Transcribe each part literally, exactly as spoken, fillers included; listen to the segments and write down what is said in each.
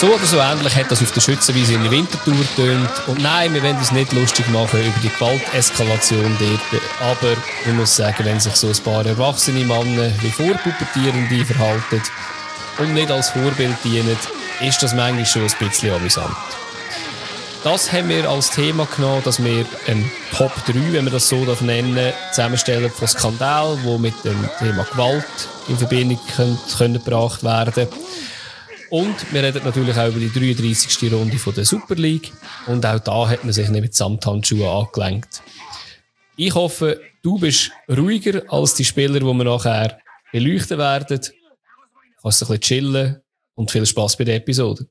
So oder so ähnlich hat das auf der Schützenwiese in der Winterthur getönt. Und nein, wir wollen uns nicht lustig machen über die Gewalteskalation dort. Aber ich muss sagen, wenn sich so ein paar erwachsene Männer wie Vorpubertierende verhalten und nicht als Vorbild dienen, ist das manchmal schon ein bisschen amüsant. Das haben wir als Thema genommen, dass wir ein Top drei, wenn wir das so nennen, zusammenstellen von Skandal, die mit dem Thema Gewalt in Verbindung können, können gebracht werden. Und wir reden natürlich auch über die dreiunddreissigste Runde von der Super League. Und auch da hat man sich nicht mit Samthandschuhen angelenkt. Ich hoffe, du bist ruhiger als die Spieler, die wir nachher beleuchten werden. Du kannst ein bisschen chillen und viel Spass bei der Episode.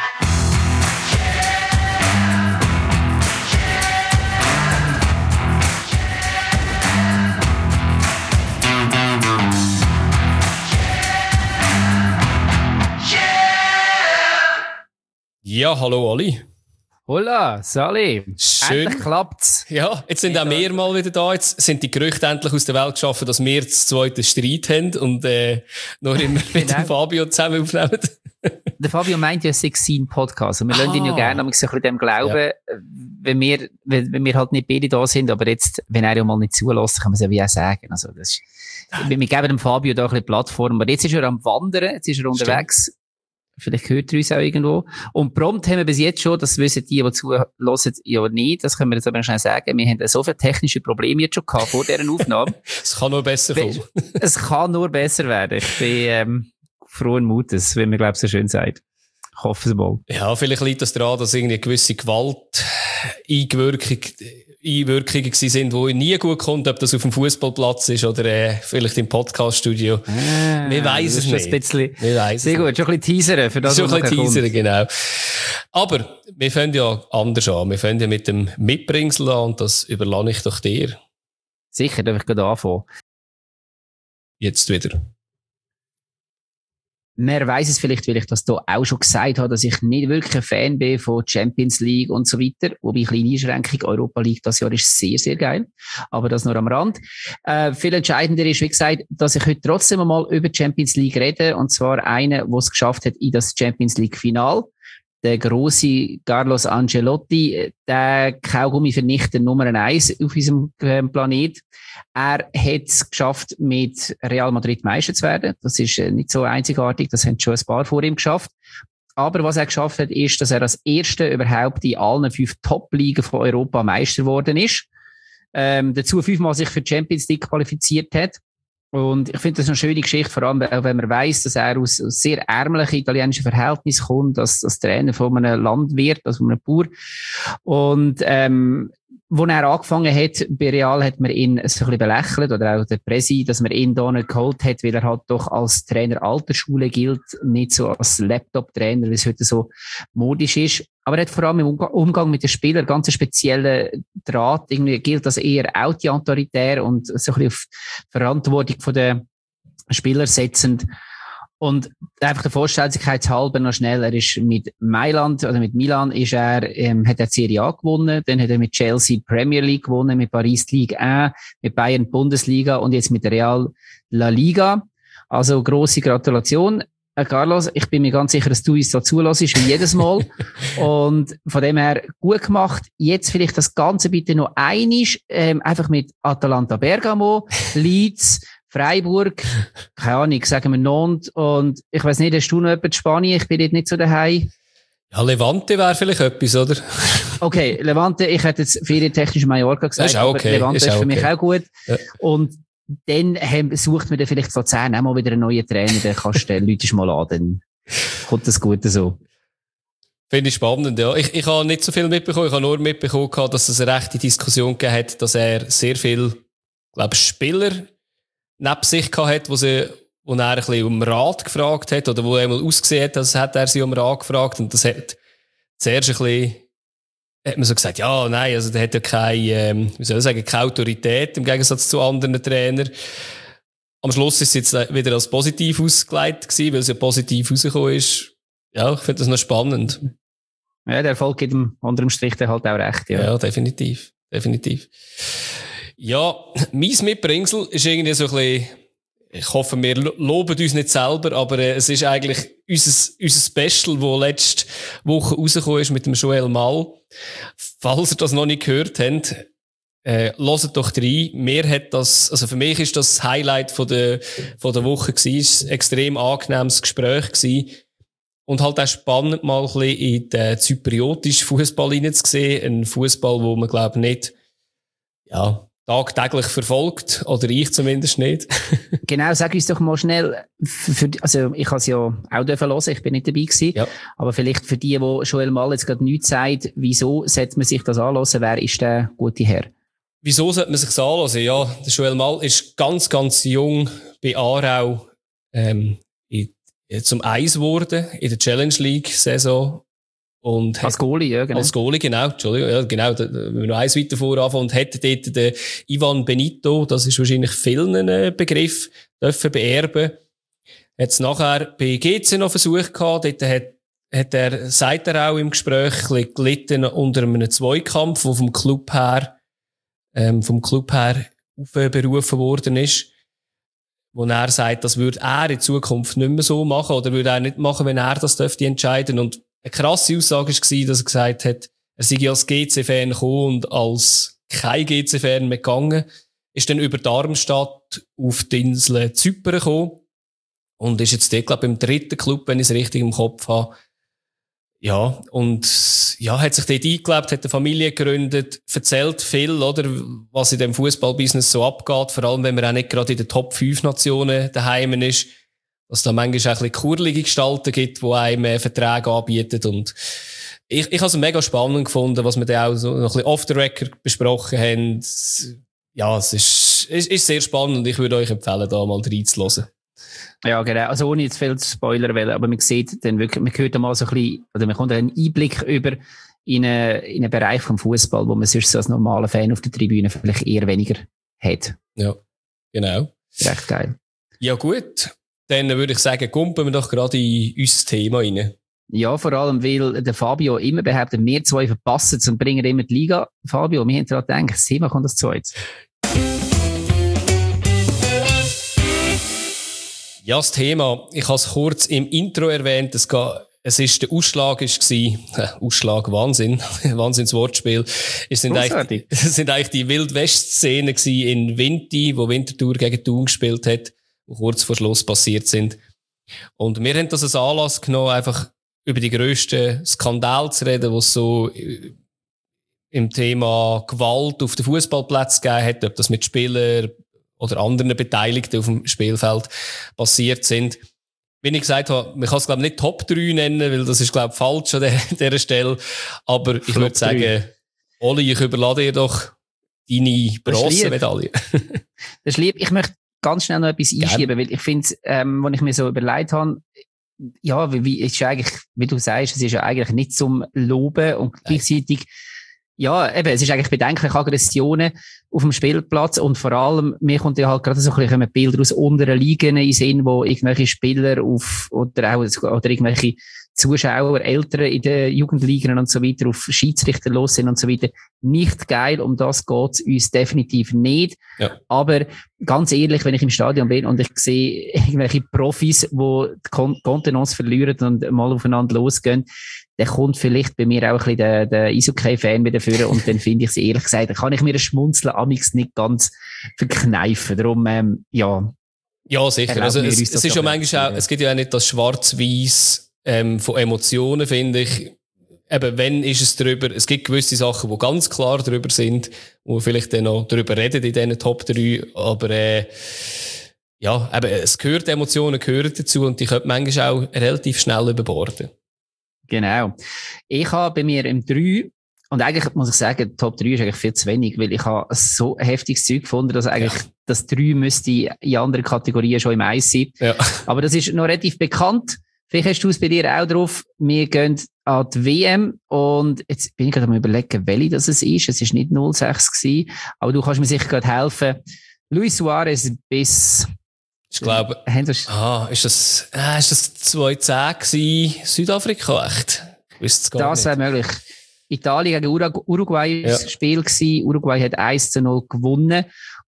Ja, hallo Ali. Hola, Sali. Schön. Endlich klappt's. Ja, jetzt sind auch wir mal wieder da. Jetzt sind die Gerüchte endlich aus der Welt geschaffen, dass wir das zweite Streit haben und äh, noch immer mit dem Fabio zusammen aufnehmen. Der Fabio meint ja, es sei sein Podcast. Und wir ah. lassen ihn ja gerne ein bisschen dem glauben, ja. wenn, wir, wenn, wenn wir halt nicht beide da sind. Aber jetzt, wenn er ja mal nicht zulässt, kann man es ja wie auch sagen. Also, das ist, wir geben dem Fabio da ein bisschen Plattform. Aber jetzt ist er am Wandern, jetzt ist er unterwegs. Stimmt. Vielleicht hört er uns auch irgendwo. Und prompt haben wir bis jetzt schon, das wissen die, die zuhören, ja nicht, das können wir jetzt aber schnell sagen, wir haben so viele technische Probleme jetzt schon gehabt vor dieser Aufnahme. Es kann nur besser kommen. Es kann nur besser werden. Ich bin ähm, frohen Mutes, wie man, glaube ich, so schön sagt. Ich hoffe es mal. Ja, vielleicht liegt das daran, dass irgendwie eine gewisse Gewalt Einwirkung, Einwirkungen gewesen sind, die nie gut kommt, ob das auf dem Fußballplatz ist oder äh, vielleicht im Podcaststudio. Ah, wir weiss es nicht. Bisschen, wir weiss sehr gut, schon ein bisschen teasern für das, schon was ein bisschen teasern, genau. Aber wir fangen ja anders an. Wir fangen ja mit dem Mitbringsel an und das überlasse ich doch dir. Sicher, darf ich gerade anfangen. Jetzt wieder. Man weiss es vielleicht, weil ich das hier auch schon gesagt habe, dass ich nicht wirklich ein Fan bin von Champions League und so weiter. Wobei, kleine Einschränkung, Europa League das Jahr ist sehr, sehr geil. Aber das nur am Rand. Äh, viel entscheidender ist, wie gesagt, dass ich heute trotzdem einmal über Champions League rede. Und zwar einen, der es geschafft hat in das Champions League Final. Der grosse Carlos Ancelotti, der Kaugummi-Vernichter Nummer eins auf unserem Planet. Er hat es geschafft, mit Real Madrid Meister zu werden. Das ist nicht so einzigartig, das haben schon ein paar vor ihm geschafft. Aber was er geschafft hat, ist, dass er als Erster überhaupt in allen fünf Top-Ligen von Europa Meister geworden ist. Ähm, dazu fünfmal sich für die Champions League qualifiziert hat. Und ich finde das eine schöne Geschichte, vor allem auch wenn man weiss, dass er aus, aus sehr ärmlichen italienischen Verhältnissen kommt, als, als Trainer von einem Landwirt, also von einem Bauer. Und ähm, wo er angefangen hat, bei Real hat man ihn so ein bisschen belächelt, oder auch der Presi, dass man ihn da nicht geholt hat, weil er halt doch als Trainer alter Schule gilt, nicht so als Laptop-Trainer, wie es heute so modisch ist. Aber er hat vor allem im Umgang mit den Spielern ganz einen speziellen Draht. Irgendwie gilt das eher anti-autoritär und so ein bisschen auf Verantwortung von den Spielern setzend. Und einfach der Vorstellungshalber noch schnell, er ist mit Mailand, oder mit Milan ist er, ähm, hat er Serie A gewonnen, dann hat er mit Chelsea Premier League gewonnen, mit Paris Ligue eins, mit Bayern Bundesliga und jetzt mit Real La Liga. Also grosse Gratulation. Carlos, ich bin mir ganz sicher, dass du uns so zulässt, wie jedes Mal. Und von dem her gut gemacht. Jetzt vielleicht das Ganze bitte noch einisch, ähm, einfach mit Atalanta Bergamo, Leeds, Freiburg, keine Ahnung, sagen wir Nantes. Und ich weiss nicht, hast du noch jemanden in Spanien? Ich bin dort nicht so daheim. Ja, Levante wäre vielleicht etwas, oder? Okay, Levante, ich hätte jetzt ferientechnisch Mallorca gesagt, ist auch okay. aber Levante ist, ist für mich okay. auch gut. Ja. Und dann haben, sucht man dann vielleicht so zehn auch mal wieder einen neuen Trainer, dann kannst du den Leute mal an, dann kommt das Gute so. Finde ich spannend, ja. Ich, ich habe nicht so viel mitbekommen, ich habe nur mitbekommen, dass es eine rechte Diskussion gegeben hat, dass er sehr viel, glaube ich, Spieler neben sich gehabt hat, wo, sie, wo er ein bisschen um Rat gefragt hat, oder wo er einmal ausgesehen hat, als hat er sie um Rat gefragt, und das hat zuerst ein bisschen, hat man so gesagt, ja, nein, also der hat ja keine, ähm, wie soll ich sagen, keine Autorität im Gegensatz zu anderen Trainern. Am Schluss ist es jetzt wieder als positiv ausgelegt gewesen, weil es ja positiv rausgekommen ist. Ja, ich finde das noch spannend. Ja, der Erfolg gibt dem unterm Strich dann halt auch recht, ja. Ja, definitiv, definitiv. Ja, mein Mitbringsel ist irgendwie so ein bisschen, ich hoffe, wir loben uns nicht selber, aber äh, es ist eigentlich unser, unser Special, das letzte Woche rausgekommen ist mit dem Joel Mal. Falls ihr das noch nicht gehört habt, äh, hört doch rein. Mir hat das, also für mich ist das, das Highlight von der, von der Woche gewesen. Es war ein extrem angenehmes Gespräch gewesen. Und halt auch spannend, mal ein bisschen in den zypriotischen Fußball hineinzusehen. Ein Fußball, wo man, glaube ich, nicht, ja, tagtäglich verfolgt. Oder ich zumindest nicht. Genau, sag uns doch mal schnell, für, also ich habe es ja auch dürfen hören, ich bin nicht dabei gewesen. Ja. Aber vielleicht für die, die Joel Mal jetzt gerade nichts sagt, wieso sollte man sich das anhören? Wer ist der gute Herr? Wieso sollte man sich das anhören? Ja, der Joel Mal ist ganz, ganz jung bei Aarau, ähm, in zum Eis geworden in der Challenge League Saison. Und als Goalie, ja, genau. Als Goalie, genau, Entschuldigung, ja, genau, da, wenn wir noch eins weiter voranfangen, und hätte dort den Ivan Benito, das ist wahrscheinlich vielen ein Begriff, dürfen beerben. Hat es nachher bei G C noch versucht gehabt, dort hat, hat er, sagt er auch im Gespräch, ein bisschen gelitten unter einem Zweikampf, der vom Club her, ähm, vom Club her aufberufen worden ist. Wo er sagt, das würde er in Zukunft nicht mehr so machen oder würde er nicht machen, wenn er das dürfte entscheiden. Und eine krasse Aussage war, dass er gesagt hat, er sei als G C-Fan gekommen und als kein G C-Fan mehr gegangen, ist dann über Darmstadt auf die Insel Zypern gekommen und ist jetzt dort, glaube ich, im dritten Club, wenn ich es richtig im Kopf habe. Ja, und ja, hat sich dort eingelebt, hat eine Familie gegründet, erzählt viel, oder, was in dem Fußballbusiness so abgeht, vor allem wenn man auch nicht gerade in den Top fünf Nationen daheim ist, dass da manchmal auch ein bisschen kurlige Gestalten gibt, die einem Verträge anbieten. Und ich, ich habe es mega spannend gefunden, was wir da auch so noch ein bisschen off the record besprochen haben. Ja, es ist, ist, ist sehr spannend und ich würde euch empfehlen, da mal reinzuhören. Ja, genau. Also ohne jetzt viel Spoiler wollen, aber man sieht dann wirklich, man hört mal so ein bisschen, oder man kommt einen Einblick über in einen, in einen Bereich vom Fußball, wo man sonst so als normaler Fan auf der Tribüne vielleicht eher weniger hat. Ja, genau. Recht geil. Ja gut, dann würde ich sagen, kumpen wir doch gerade in unser Thema rein. Ja, vor allem, weil der Fabio immer behauptet, wir zwei verpassen es und bringen immer die Liga. Fabio, wir haben daran gedacht, das Thema kommt das zweit. Ja, das Thema, ich habe es kurz im Intro erwähnt, es, ga, es ist der Ausschlag ist gewesen, äh, Ausschlag, Wahnsinn, Wahnsinns-Wortspiel. Es sind eigentlich, es sind eigentlich die Wild-West-Szenen gewesen in Vinti, wo Winterthur gegen Thun gespielt hat, die kurz vor Schluss passiert sind. Und wir haben das als Anlass genommen, einfach über die grössten Skandale zu reden, die es so im Thema Gewalt auf den Fußballplatz gegeben hat, ob das mit Spielern oder anderen Beteiligten auf dem Spielfeld passiert sind. Wie ich gesagt habe, man kann es, glaube ich, nicht Top drei nennen, weil das ist, glaube ich, falsch an der, dieser Stelle. Aber ich würde sagen, Oli, ich überlade dir doch deine Bronzemedaille. Das ist lieb. Ich möchte ganz schnell noch etwas einschieben, weil ich finde, ähm, wenn ich mir so überlegt habe, ja, wie, wie, ist eigentlich, wie du sagst, es ist ja eigentlich nicht zum Loben und gleichzeitig ja, eben, es ist eigentlich bedenklich Aggressionen auf dem Spielplatz und vor allem, mir kommt ja halt gerade so ein bisschen Bilder aus unteren Ligen in den Sinn, wo irgendwelche Spieler auf, oder auch, oder irgendwelche Zuschauer, Eltern in den Jugendligen und so weiter auf Schiedsrichter los sind und so weiter. Nicht geil, um das geht's uns definitiv nicht. Ja. Aber ganz ehrlich, wenn ich im Stadion bin und ich sehe irgendwelche Profis, die die Kon- Kontenance verlieren und mal aufeinander losgehen, dann kommt vielleicht bei mir auch ein bisschen der, der Eishockey-Fan wieder vor und dann finde ich es ehrlich gesagt, dann kann ich mir das Schmunzeln amix nicht ganz verkneifen. Darum, ähm, ja. Ja, sicher. Also, es, es ist ja manchmal auch, es gibt ja auch nicht das Schwarz-Weiß ähm, von Emotionen, finde ich. Eben, wenn ist es drüber, es gibt gewisse Sachen, die ganz klar drüber sind, wo wir vielleicht dann noch drüber reden in diesen Top drei, aber äh, ja, eben, es gehört, Emotionen gehören dazu und die können manchmal auch relativ schnell überborden. Genau. Ich habe bei mir im drei, und eigentlich muss ich sagen, Top drei ist eigentlich viel zu wenig, weil ich habe so ein heftiges Zeug gefunden, dass eigentlich ja. das drei müsste in anderen Kategorien schon im Eis sein. Ja. Aber das ist noch relativ bekannt. Vielleicht hast du es bei dir auch drauf. Wir gehen an die W M und jetzt bin ich gerade am überlegen, welche das es ist. Es war nicht null sechs gewesen, aber du kannst mir sicher gerade helfen. Luis Suarez bis... Ich glaube, ah, ist das, ah, ist das zwanzig zehn gewesen? Südafrika, echt? Das wäre möglich. Italien gegen Uruguay war ja. das Spiel gewesen. Uruguay hat eins zu null gewonnen.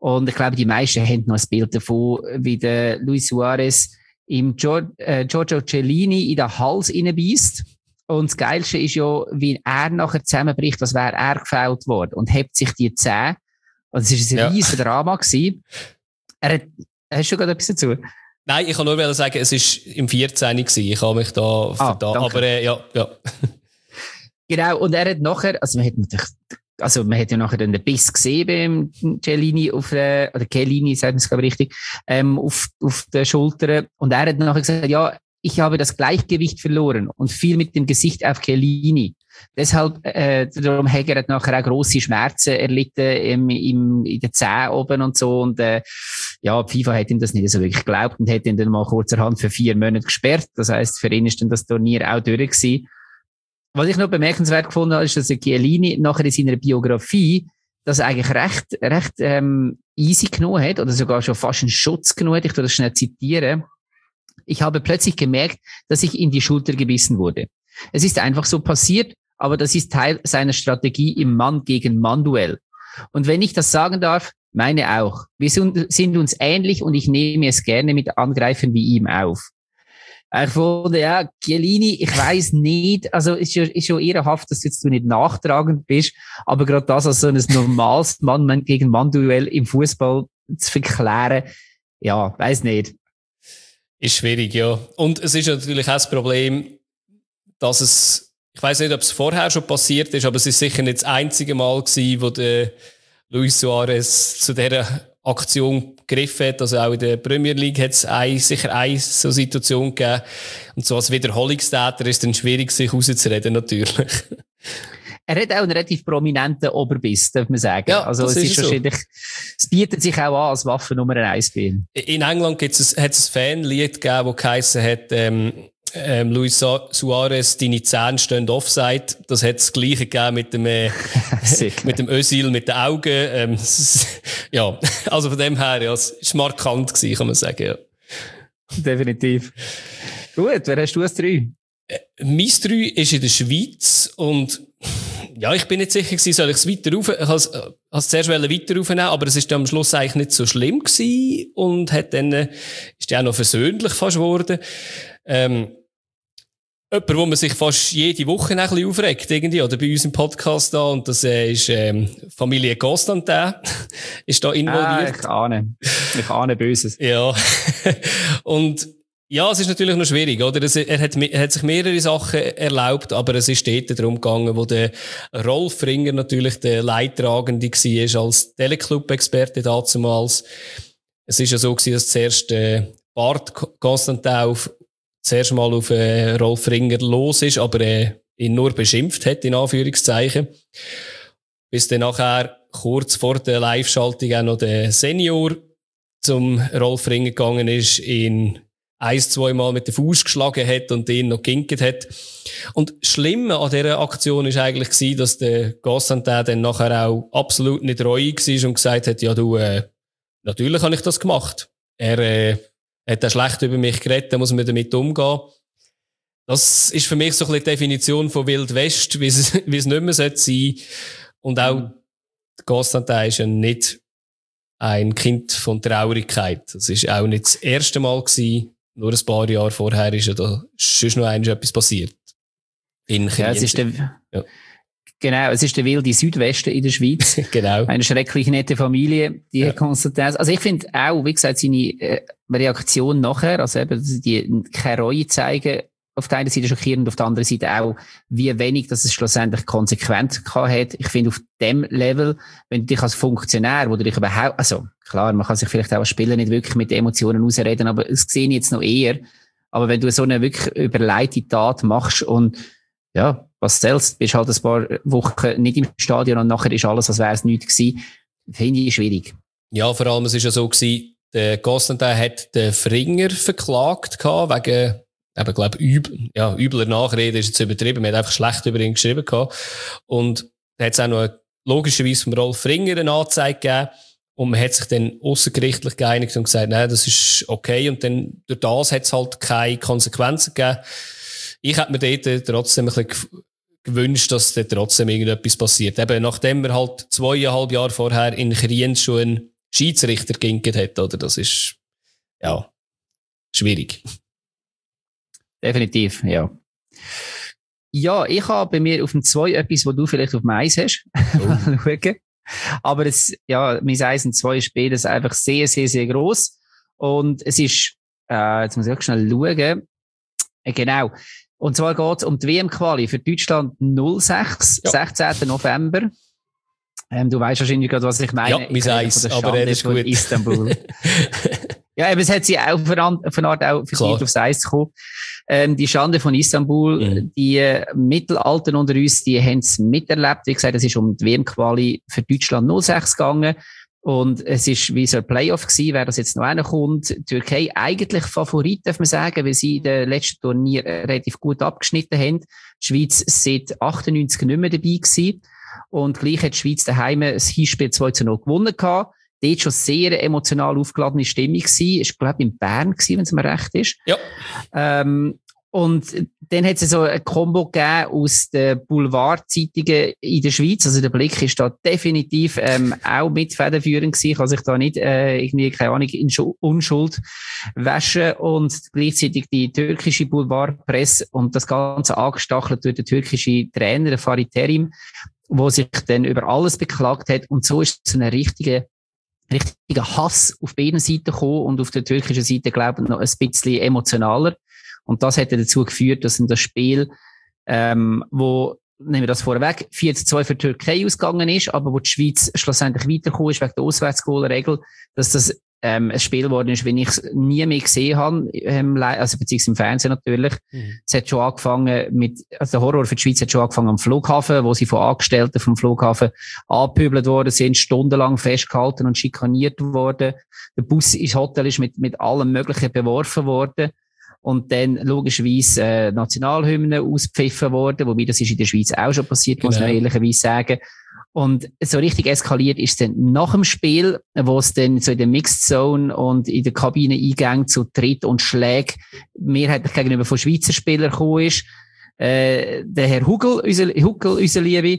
Und ich glaube, die meisten haben noch ein Bild davon, wie der Luis Suarez im Gior- äh, Giorgio Cellini in den Hals reinbeißt. Und das Geilste ist ja, wie er nachher zusammenbricht, als wäre er gefällt worden und hebt sich die Zähne. Und es war ein ja. riesen Drama gewesen. Er hat, hast du gerade etwas dazu? Nein, ich kann nur sagen, es war im vierzehn gewesen. Ich habe mich da ah, verdammt, aber äh, ja, ja. Genau, und er hat nachher, also man hat natürlich, also man hat ja nachher den Biss gesehen beim Cellini auf der, oder Chiellini, sagt man es glaube ich richtig, ähm, auf, auf der Schulter. Und er hat nachher gesagt, ja, ich habe das Gleichgewicht verloren und fiel mit dem Gesicht auf Chiellini. Deshalb, äh, darum hat er nachher auch grosse Schmerzen erlitten im, im, in den Zähnen oben und so. Und, äh, ja, die FIFA hat ihm das nicht so wirklich geglaubt und hat ihn dann mal kurzerhand für vier Monate gesperrt. Das heisst, für ihn ist dann das Turnier auch durch gewesen. Was ich noch bemerkenswert gefunden habe, ist, dass der Chiellini nachher in seiner Biografie das eigentlich recht, recht, ähm, easy genommen hat oder sogar schon fast einen Schutz genommen hat. Ich tue das schnell zitieren. Ich habe plötzlich gemerkt, dass ich in die Schulter gebissen wurde. Es ist einfach so passiert, aber das ist Teil seiner Strategie im Mann-gegen-Mann-Duell. Und wenn ich das sagen darf, meine auch. Wir sind uns ähnlich und ich nehme es gerne mit Angreifern wie ihm auf. Ich fand, ja, Chiellini, ich weiss nicht, also ist ja, ist ja ehrenhaft, dass du jetzt nicht nachtragend bist, aber gerade das als so ein normales Mann-gegen-Mann-Duell im Fußball zu verklären, ja, weiss nicht. Ist schwierig, ja. Und es ist natürlich auch das Problem, dass es, ich weiss nicht, ob es vorher schon passiert ist, aber es ist sicher nicht das einzige Mal gewesen, wo der Luis Suarez zu dieser Aktion gegriffen hat. Also auch in der Premier League hat es ein, sicher eine so Situation gegeben. Und so als Wiederholungstäter ist es dann schwierig, sich rauszureden, natürlich. Er hat auch einen relativ prominenten Oberbiss, darf man sagen. Ja, also es ist, ist wahrscheinlich, so. Es bietet sich auch an als Waffe Nummer eins bei ihm. In England gibt's es, hat es ein Fanlied gegeben, das geheissen hat, ähm, ähm, Luis Suarez, deine Zähne stehen offside. Das hat das Gleiche gegeben mit dem, äh, mit dem Özil, mit den Augen. Ähm, ja, also von dem her, ja, es war markant gewesen, kann man sagen, ja. Definitiv. Gut, wer hast du als drei? Äh, mein drei ist in der Schweiz und ja, ich bin nicht sicher gewesen, soll ich es weiter rauf, ich has, has zuerst weiter raufnehmen, aber es ist dann am Schluss eigentlich nicht so schlimm gewesen und hat dann, äh, ist ja auch noch versöhnlich fast geworden. Ähm, jemand, wo man sich fast jede Woche ein bisschen aufregt, irgendwie, oder bei uns im Podcast da, und das äh, ist, ähm, Familie Constantin, ist da involviert. Ah, ich ahne. Ich ahne Böses. Ja. Und, ja, es ist natürlich noch schwierig, oder? Es, er, hat, er hat sich mehrere Sachen erlaubt, aber es ist dort darum gegangen, wo der Rolf Ringer natürlich der Leidtragende war als Teleclub-Experte damals. Es ist ja so gewesen, dass zuerst äh, Bart Constantin auf, zuerst mal auf äh, Rolf Ringer los ist, aber äh, ihn nur beschimpft hat, in Anführungszeichen. Bis dann nachher kurz vor der Live-Schaltung auch noch der Senior zum Rolf Ringer gegangen ist, ihn ein-, zweimal mit der Faust geschlagen hat und ihn noch ginket hat. Und das Schlimme an dieser Aktion war eigentlich gewesen, dass der Constantin dann nachher auch absolut nicht reuig war und gesagt hat, ja du, äh, natürlich habe ich das gemacht. Er äh, hat auch schlecht über mich geredet, da muss man damit umgehen. Das ist für mich so ein bisschen die Definition von Wild West, wie es, wie es nicht mehr sein sollte. Und auch mhm. Constantin ist ja nicht ein Kind von Traurigkeit. Das war auch nicht das erste Mal gewesen. Nur ein paar Jahre vorher ist ja da schon noch einmal etwas passiert. In ja, es ist der, ja. Genau, es ist der wilde Südwesten in der Schweiz. Genau. Eine schrecklich nette Familie, die ja. Constantin. Also ich finde auch, wie gesagt, seine äh, Reaktion nachher, also eben, die keine Reue zeigen, auf der einen Seite schockierend, auf der anderen Seite auch, wie wenig dass es schlussendlich konsequent gehabt hat. Ich finde, auf dem Level, wenn du dich als Funktionär, wo du dich überhaupt, also klar, man kann sich vielleicht auch als Spieler nicht wirklich mit Emotionen ausreden, aber das sehe ich jetzt noch eher. Aber wenn du so eine wirklich überleitete Tat machst und ja, was zählst, bist halt ein paar Wochen nicht im Stadion und nachher ist alles, als wäre es nichts gewesen, finde ich schwierig. Ja, vor allem, es ist ja so gewesen, der Constantin hat den Fringer verklagt gehabt, wegen eben, glaub, übel, ja, übler Nachrede ist jetzt übertrieben. Man hat einfach schlecht über ihn geschrieben gehabt. Und da hat es auch noch eine, logischerweise vom Rolf Ringer eine Anzeige gegeben. Und man hat sich dann außergerichtlich geeinigt und gesagt, nein, das ist okay. Und dann, durch das hat es halt keine Konsequenzen gegeben. Ich hätte mir dort trotzdem ein bisschen gewünscht, dass da trotzdem irgendetwas passiert. Eben, nachdem wir halt zweieinhalb Jahre vorher in Kriens schon einen Schiedsrichter geginkt hat, oder? Das ist, ja, schwierig. Definitiv, ja. Ja, ich habe bei mir auf dem zwei etwas, wo du vielleicht auf dem eins hast. Oh. Aber es, ja, mein eins und zwei ist beides einfach sehr, sehr, sehr gross. Und es ist, äh, jetzt muss ich auch schnell schauen. Äh, genau. Und zwar geht es um die W M-Quali für Deutschland null sechs, ja. sechzehnten November. Ähm, du weißt wahrscheinlich gerade, was ich meine. Ja, mein eins, aber er ist gut. Istanbul. Ja, aber es hat sie auch für eine Art auch verdient, aufs Eis zu kommen. Ähm, die Schande von Istanbul, mhm. die äh, Mittelalter unter uns, die haben es miterlebt. Wie gesagt, es ist um die W M-Quali für Deutschland null sechs gegangen. Und es ist wie so ein Playoff gewesen, wer das jetzt noch reinkommt. Die Türkei eigentlich Favorit, darf man sagen, weil sie in den letzten Turnier relativ gut abgeschnitten haben. Die Schweiz seit achtundneunzig nicht mehr dabei gewesen. Und gleich hat die Schweiz daheim das Hinspiel zwei zu null gewonnen gehabt. Dort schon sehr emotional aufgeladene Stimmung gewesen. Ich glaube, in Bern gewesen, wenn es mir recht ist. Ja. Ähm, und dann hat es so ein Kombo gegeben aus den Boulevardzeitungen in der Schweiz. Also der Blick ist da definitiv ähm, auch mit federführend gewesen. Kann sich da nicht äh, irgendwie, keine Ahnung, in Unschuld waschen. Und gleichzeitig die türkische Boulevardpresse und das Ganze angestachelt durch den türkischen Trainer, der Farid Terim, wo sich dann über alles beklagt hat. Und so ist es eine richtige richtiger Hass auf beiden Seiten gekommen und auf der türkischen Seite, glaube ich, noch ein bisschen emotionaler. Und das hat dazu geführt, dass in das Spiel, ähm, wo, nehmen wir das vorweg, vier zu zwei für die Türkei ausgegangen ist, aber wo die Schweiz schlussendlich weitergekommen ist wegen der Auswärtsgoalregel, dass das ähm, ein Spiel geworden ist, wenn ich es nie mehr gesehen habe, ähm, also beziehungsweise im Fernsehen natürlich. Mhm. Es hat schon angefangen mit, also der Horror für die Schweiz hat schon angefangen am Flughafen, wo sie von Angestellten vom Flughafen angepöbelt worden sind, stundenlang festgehalten und schikaniert worden. Der Bus ins Hotel ist mit, mit allem Möglichen beworfen worden. Und dann logischerweise äh, Nationalhymnen auspfiffen worden, wobei das ist in der Schweiz auch schon passiert, genau. Muss man ehrlicherweise sagen. Und so richtig eskaliert ist dann nach dem Spiel, wo es dann so in der Mixed Zone und in der Kabine Eingänge zu Tritt und Schlägen mehrheitlich gegenüber von Schweizer Spielern gekommen ist. Äh, der Herr Hugel, unser, Hugel, unser Liebe,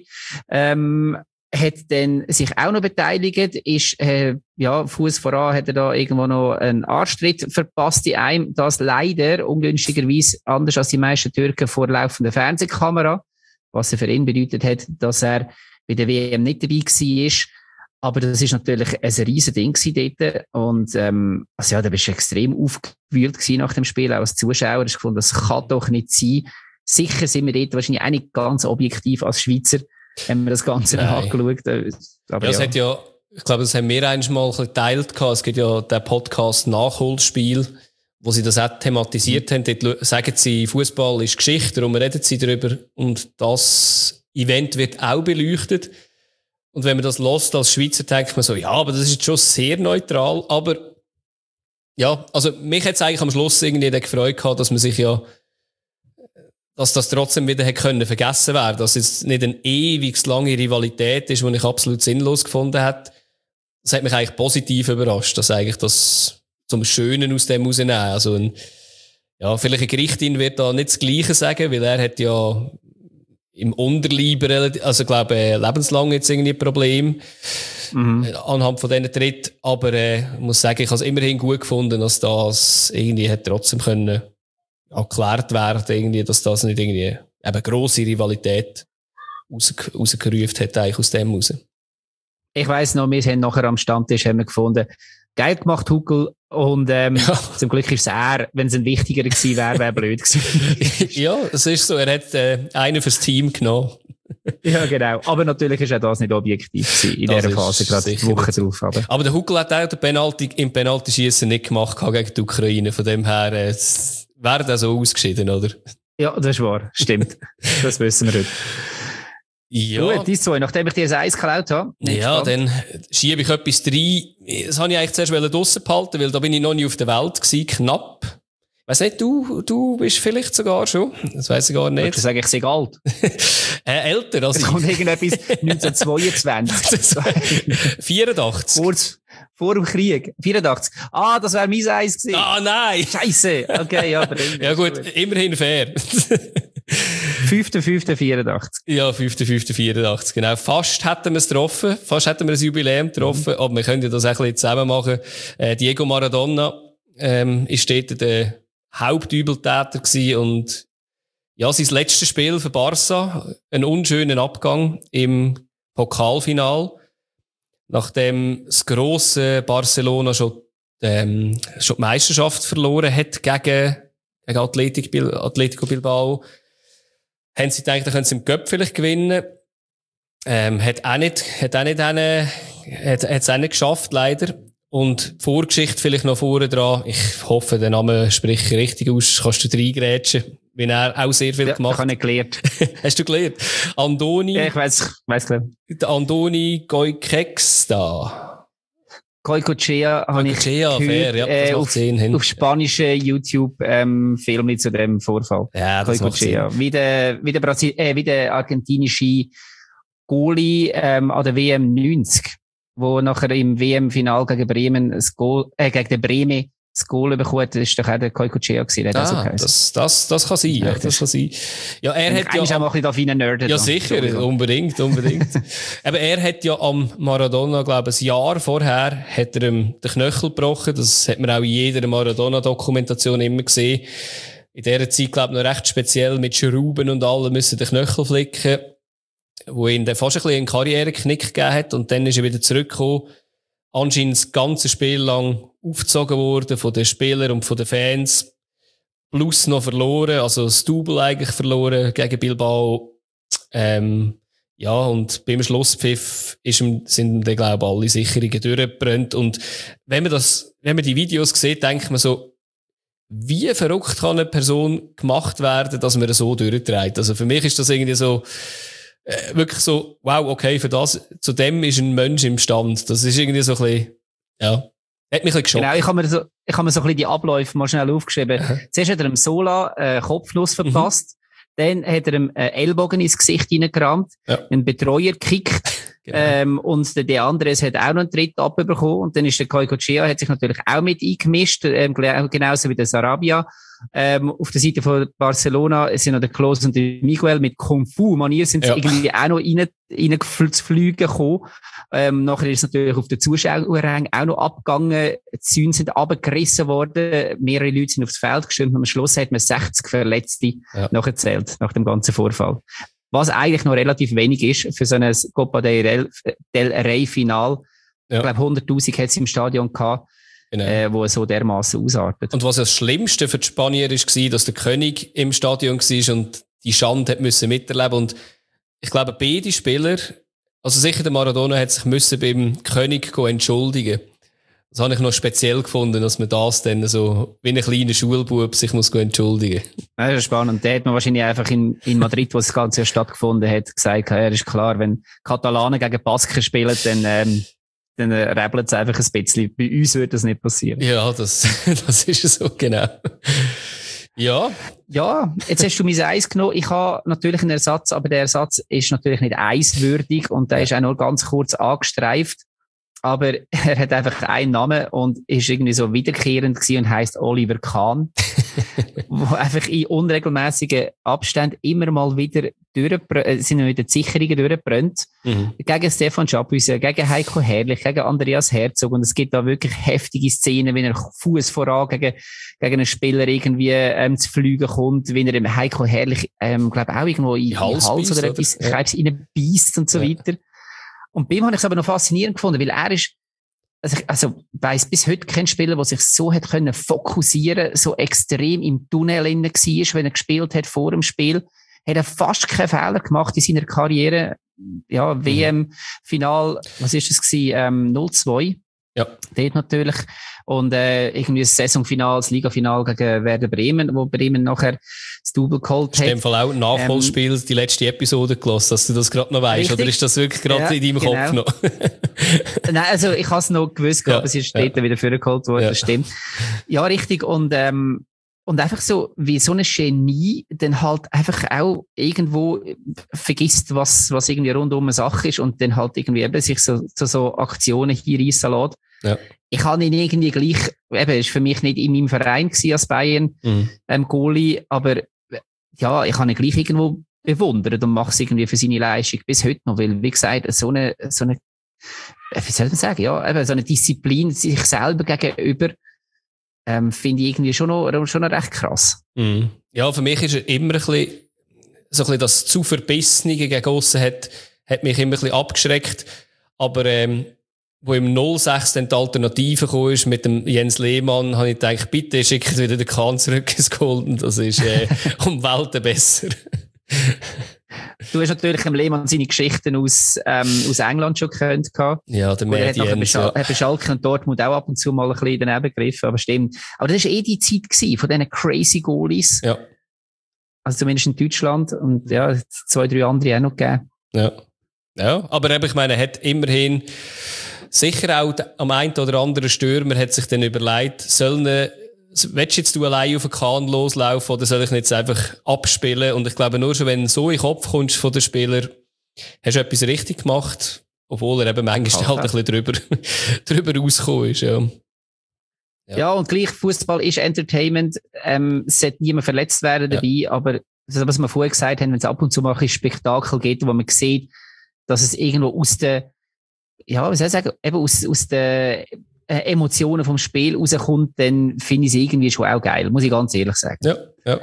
ähm, hat dann sich auch noch beteiligt, ist, äh, ja, Fuß voran hat er da irgendwo noch einen Arschtritt verpasst in einem, das leider ungünstigerweise anders als die meisten Türken vor laufender Fernsehkamera, was er für ihn bedeutet hat, dass er bei der W M nicht dabei war. Aber das ist natürlich ein riesen Ding dort. Und, ähm, also ja, da bist du extrem aufgewühlt gewesen nach dem Spiel, auch als Zuschauer. Ich gefunden, das kann doch nicht sein. Sicher sind wir dort wahrscheinlich auch nicht ganz objektiv als Schweizer, haben wir das Ganze nachgeschaut. Aber ja, es ja. hat ja, ich glaube, das haben wir einmal geteilt gehabt. Es gibt ja den Podcast Nachholspiel, wo sie das auch thematisiert mhm. haben. Dort sagen sie, Fußball ist Geschichte, darum reden sie darüber. Und das Event wird auch beleuchtet. Und wenn man das hört als Schweizer, denkt man so, ja, aber das ist schon sehr neutral. Aber ja, also mich hat es eigentlich am Schluss irgendwie gefreut gehabt, dass man sich ja, dass das trotzdem wieder hätte können vergessen werden, dass es nicht eine ewig lange Rivalität ist, die ich absolut sinnlos gefunden habe. Das hat mich eigentlich positiv überrascht, dass eigentlich das zum Schönen aus dem rausnehmen. Also ein, ja, vielleicht eine Gerichterin wird da nicht das Gleiche sagen, weil er hat ja im Unterleib, also ich glaube, lebenslang jetzt irgendwie ein Problem mhm. anhand von diesen Tritten. Aber äh, ich muss sagen, ich habe es immerhin gut gefunden, dass das irgendwie hat trotzdem können erklärt werden, irgendwie, dass das nicht irgendwie eben grosse Rivalität raus, rausgerufen hat, eigentlich aus dem raus. Ich weiss noch, wir haben nachher am Stammtisch haben wir gefunden, geil gemacht, Huckel. Und ähm, ja. Zum Glück ist es er, wenn es ein wichtiger gewesen wäre, wäre blöd gewesen. Ja, es ist so. Er hat äh, einen fürs Team genommen. Ja, genau. Aber natürlich ist auch das nicht objektiv gewesen in das dieser Phase, gerade die Woche drauf. Aber, aber der Huckel hat auch den Penalty, im Penaltyschießen nicht gemacht gegen die Ukraine. Von dem her äh, wäre das so ausgeschieden, oder? Ja, das ist wahr. Stimmt. Das wissen wir heute. Ja. Gut, die zwei, nachdem ich dir das Eis geklaut habe. Ja, spannend. Dann schiebe ich etwas rein. Das habe ich eigentlich zuerst draussen behalten, weil da bin ich noch nicht auf der Welt gewesen, knapp. Weiss nicht, du, du bist vielleicht sogar schon. Das weiss ich gar nicht. Ich sage, ich sei alt. äh, älter als ich. Es kommt irgendetwas neunzehnhundertzweiundzwanzig. vierundachtzig. Kurz vor dem Krieg. vierundachtzig. Ah, das wäre mein Eis gewesen. Ah, nein. Scheisse. Okay, ja, aber ja gut, gut, immerhin fair. fünfter fünfter vierundachtzig Ja, fünfter fünfter vierundachtzig genau. Fast hätten wir es getroffen, fast hätten wir ein Jubiläum getroffen, mhm. aber wir können ja das auch ein bisschen zusammen machen. Äh, Diego Maradona ähm, ist dort der Hauptübeltäter gewesen und ja, sein letztes Spiel für Barca, einen unschönen Abgang im Pokalfinal, nachdem das grosse Barcelona schon, ähm, schon die Meisterschaft verloren hat gegen, gegen Athletic, Atletico Bilbao, haben sie gedacht, da können sie im Cup vielleicht gewinnen. Ähm, hat auch nicht, hat auch nicht eine, hat, hat es auch nicht geschafft, leider. Und die Vorgeschichte vielleicht noch vorne dran. Ich hoffe, der Name spricht richtig aus. Kannst du reingrätschen? Wie er auch sehr viel ja, gemacht hat. Ich habe nicht gelernt. Hast du gelernt? Andoni. Ja, ich weiss, weiss klar. Der Andoni Goikexta. Goicoechea habe ich gehört, fair, ja, das äh, macht auf, Sinn hin. auf spanischen YouTube-Film ähm, zu dem Vorfall. Ja, das macht Sinn. Wie der, wie der, Brasil äh, wie der argentinische Goalie ähm, an der W M neunzig, wo nachher im W M-Final gegen Bremen das Goal, äh, gegen den Bremen das Goal bekommen, das ist doch auch der Goicoechea gewesen, der ah, so das, das, das kann sein, ja, das kann sein. Ja, er hat ja, auch mal ein bisschen auf ihn nerden. Ja, sicher, unbedingt, unbedingt. Aber er hat ja am Maradona, glaube ich, ein Jahr vorher, hat er ihm den Knöchel gebrochen. Das hat man auch in jeder Maradona-Dokumentation immer gesehen. In dieser Zeit, glaube ich, noch recht speziell mit Schrauben und allem müssen den Knöchel flicken, wo ihn dann fast ein bisschen einen Karriereknick gegeben hat. Und dann ist er wieder zurückgekommen. Anscheinend das ganze Spiel lang aufgezogen worden von den Spielern und von den Fans. Plus noch verloren, also das Double eigentlich verloren gegen Bilbao. Ähm, ja, und beim Schlusspfiff ist ihm, sind dann, glaube ich, alle Sicherungen durchgebrannt. Und wenn man das, wenn man die Videos sieht, denkt man so, wie verrückt kann eine Person gemacht werden, dass man so durchträgt. Also für mich ist das irgendwie so, äh, wirklich so, wow, okay, für das, zu dem ist ein Mensch im Stand. Das ist irgendwie so ein bisschen, ja, hat mich ein bisschen geschockt. Genau, ich habe mir so, ich habe mir so ein bisschen die Abläufe mal schnell aufgeschrieben. Mhm. Zuerst hat er dem Sola, äh, Kopfnuss verpasst. Mhm. Dann hat er ihm äh, Ellbogen ins Gesicht reingerammt. Ja. Einen Betreuer gekickt. Genau. Ähm, und der De Andres hat auch noch einen Tritt abbekommen. Und dann ist der Goicoechea, hat sich natürlich auch mit eingemischt, ähm, genauso wie der Sarabia. Ähm, auf der Seite von Barcelona sind noch der Klose und der Miguel mit Kung-Fu-Manier sind sie ja. irgendwie auch noch rein, reingeflogen gekommen. Ähm, nachher ist es natürlich auf den Zuschauerrängen auch noch abgegangen. Die Zäune sind abgerissen worden. Mehrere Leute sind aufs Feld gestürmt. Und am Schluss hat man sechzig Verletzte ja. nachgezählt, nach dem ganzen Vorfall. Was eigentlich noch relativ wenig ist für so ein Copa del Rey-Final. Ja. Ich glaube, hunderttausend hat es im Stadion gehabt. Genau. Äh, wo es so dermaßen ausartet. Und was das Schlimmste für die Spanier war, dass der König im Stadion war und die Schande hat müssen miterleben. Und ich glaube, beide Spieler, also sicher der Maradona, hat sich müssen beim König entschuldigen. Das habe ich noch speziell gefunden, dass man das dann so wie ein kleiner Schulbub sich muss entschuldigen. Das ist spannend. Der hat man wahrscheinlich einfach in, in Madrid, wo das Ganze stattgefunden hat, gesagt, ja, ist klar, wenn Katalanen gegen Basken spielen, dann ähm, dann rebelt es einfach ein bisschen. Bei uns würde das nicht passieren. Ja, das, das ist so, genau. Ja. Ja, jetzt hast du mein Eis genommen. Ich habe natürlich einen Ersatz, aber der Ersatz ist natürlich nicht eiswürdig und der ist auch nur ganz kurz angestreift. Aber er hat einfach einen Namen und ist irgendwie so wiederkehrend gewesen und heisst Oliver Kahn. Wo einfach in unregelmäßigen Abständen immer mal wieder durchbrennt, sind wieder die Sicherungen durchgebrannt. Mhm. Gegen Stefan Chapuisat, gegen Heiko Herrlich, gegen Andreas Herzog. Und es gibt da wirklich heftige Szenen, wenn er Fuß voran gegen, gegen einen Spieler irgendwie, ähm, zu fliegen kommt, wenn er im Heiko Herrlich, ähm, glaube auch irgendwo in den Hals, Hals oder etwas, ja. reinbeißt und so ja. weiter. Und bei ihm habe ich es aber noch faszinierend gefunden, weil er ist, also, ich, also weiss bis heute kein Spieler, der sich so hat können fokussieren, so extrem im Tunnel innen war, wenn er gespielt hat vor dem Spiel, hat er fast keinen Fehler gemacht in seiner Karriere. Ja, mhm. W M-Final, was ist es gewesen? Ähm, null zwei. Ja. Dort natürlich. Und, äh, irgendwie das Saisonfinal, das Ligafinal gegen Werder Bremen, wo Bremen nachher das Double geholt hat. In dem Fall auch ein Nachholspiel, ähm, die letzte Episode gelassen, dass du das gerade noch weißt. Richtig? Oder ist das wirklich gerade ja, in deinem genau. Kopf noch? Nein, also ich habe es noch gewusst, ja, aber es ist ja. dort wieder vorgeholt worden, ja. das stimmt. Ja, richtig. Und, ähm, und einfach so, wie so ein Genie dann halt einfach auch irgendwo vergisst, was, was irgendwie rundum eine Sache ist und dann halt irgendwie eben sich so, so, so Aktionen hinreissen lässt. Ja. Ich habe ihn irgendwie gleich, eben, ist für mich nicht in meinem Verein gewesen als Bayern, mhm. ähm, Goalie, aber ja, ich habe ihn gleich irgendwo bewundert und mache es irgendwie für seine Leistung bis heute noch, weil, wie gesagt, so eine, so eine, wie soll man sagen, ja, eben so eine Disziplin sich selber gegenüber, ähm, finde ich irgendwie schon noch, schon noch recht krass. Mm. Ja, für mich ist er immer ein bisschen, so ein bisschen das zu Verbissene gegen aussen hat, hat mich immer ein bisschen abgeschreckt. Aber, ähm, wo im null sechs dann die Alternative gekommen ist mit dem Jens Lehmann, habe ich gedacht, bitte schickt wieder den Kahn zurück ins Golden. Das ist, äh, um Welten besser. Du hast natürlich im Lehmann seine Geschichten aus, ähm, aus England schon gehört. Ja, der Mad Jens. Er hat ja. bei Schalke und Dortmund auch ab und zu mal ein bisschen daneben gegriffen, aber stimmt. Aber das war eh die Zeit gewesen, von diesen crazy Goalies. Ja. Also zumindest in Deutschland. Und ja, zwei, drei andere auch noch gegeben. Ja. Ja, aber eben, ich meine, er hat immerhin sicher auch am einen oder anderen Stürmer hat sich dann überlegt, sollen willst jetzt du allein auf den Kahn loslaufen oder soll ich nicht einfach abspielen? Und ich glaube, nur schon wenn du so in den Kopf kommst von den Spielern, hast du etwas richtig gemacht, obwohl er eben manchmal okay. halt ein bisschen drüber, drüber rausgekommen ist. Ja. Ja. ja, und gleich Fußball ist Entertainment, ähm, es sollte niemand verletzt werden dabei, ja. aber das, was wir vorher gesagt haben, wenn es ab und zu mal ein Spektakel geht, wo man sieht, dass es irgendwo aus der, ja, wie soll ich sagen, eben aus, aus der Emotionen vom Spiel rauskommt, dann finde ich es irgendwie schon auch geil, muss ich ganz ehrlich sagen. Ja, ja.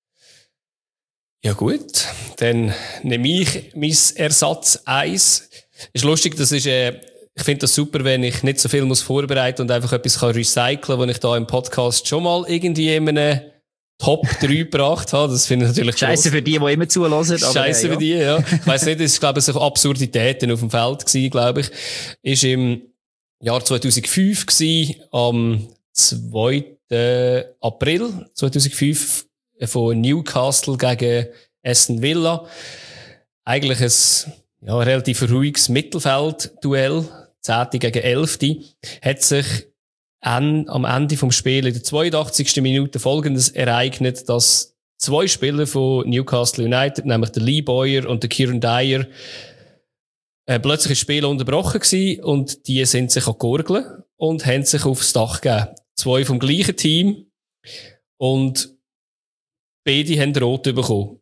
Ja gut, dann nehme ich mein Ersatz eins. Ist lustig, das ist, äh, ich finde das super, wenn ich nicht so viel muss vorbereiten und einfach etwas kann recyceln, was ich da im Podcast schon mal irgendwie in einem Top drei gebracht habe. Das finde ich natürlich Scheiße für die, die immer zulassen. Scheiße für die, ja. Ich weiss nicht, das ist, glaube ich, so Absurditäten auf dem Feld gewesen, glaube ich. Ist im Jahr zweitausendfünf gewesen, am zweiten April zweitausendfünf von Newcastle gegen Aston Villa. Eigentlich ein, ja, relativ ruhiges Mittelfeld-Duell. Zehnte gegen Elfte. Hat sich an, am Ende vom Spiel in der zweiundachtzigsten Minute folgendes ereignet, dass zwei Spieler von Newcastle United, nämlich der Lee Bowyer und der Kieran Dyer, äh, plötzlich das Spiel unterbrochen gewesen und die sind sich angegurgeln und haben sich aufs Dach gegeben. Zwei vom gleichen Team und beide haben rot bekommen.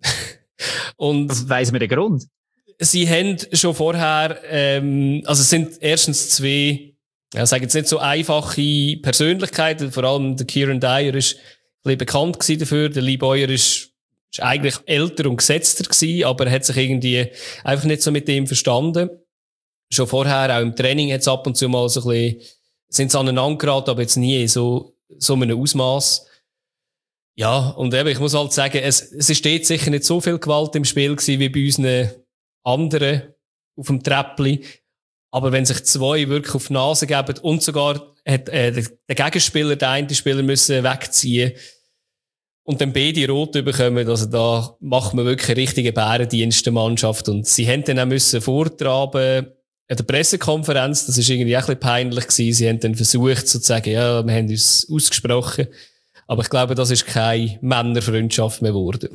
Und weiss man den Grund? Sie haben schon vorher, ähm, also es sind erstens zwei, ja, sagen jetzt nicht so einfache Persönlichkeiten, vor allem der Kieran Dyer ist ein bisschen bekannt gewesen dafür, der Lee Bowyer ist, ist eigentlich älter und gesetzter gewesen, aber er hat sich irgendwie einfach nicht so mit dem verstanden. Schon vorher, auch im Training hat es ab und zu mal so ein bisschen, sind sie aneinander geraten, aber jetzt nie so, so in einem Ausmaß. Ja, und eben, ich muss halt sagen, es, es ist dort sicher nicht so viel Gewalt im Spiel gewesen, wie bei unseren anderen auf dem Treppli. Aber wenn sich zwei wirklich auf die Nase geben und sogar hat, äh, der Gegenspieler, der eine Spieler müssen wegziehen und dann beide rot bekommen, also da macht man wirklich einen richtigen Bärendienst der Mannschaft. Und sie haben dann auch müssen vortraben an der Pressekonferenz, das ist irgendwie auch ein bisschen peinlich gewesen. Sie haben dann versucht, sozusagen, ja, wir haben uns ausgesprochen. Aber ich glaube, das ist keine Männerfreundschaft mehr geworden.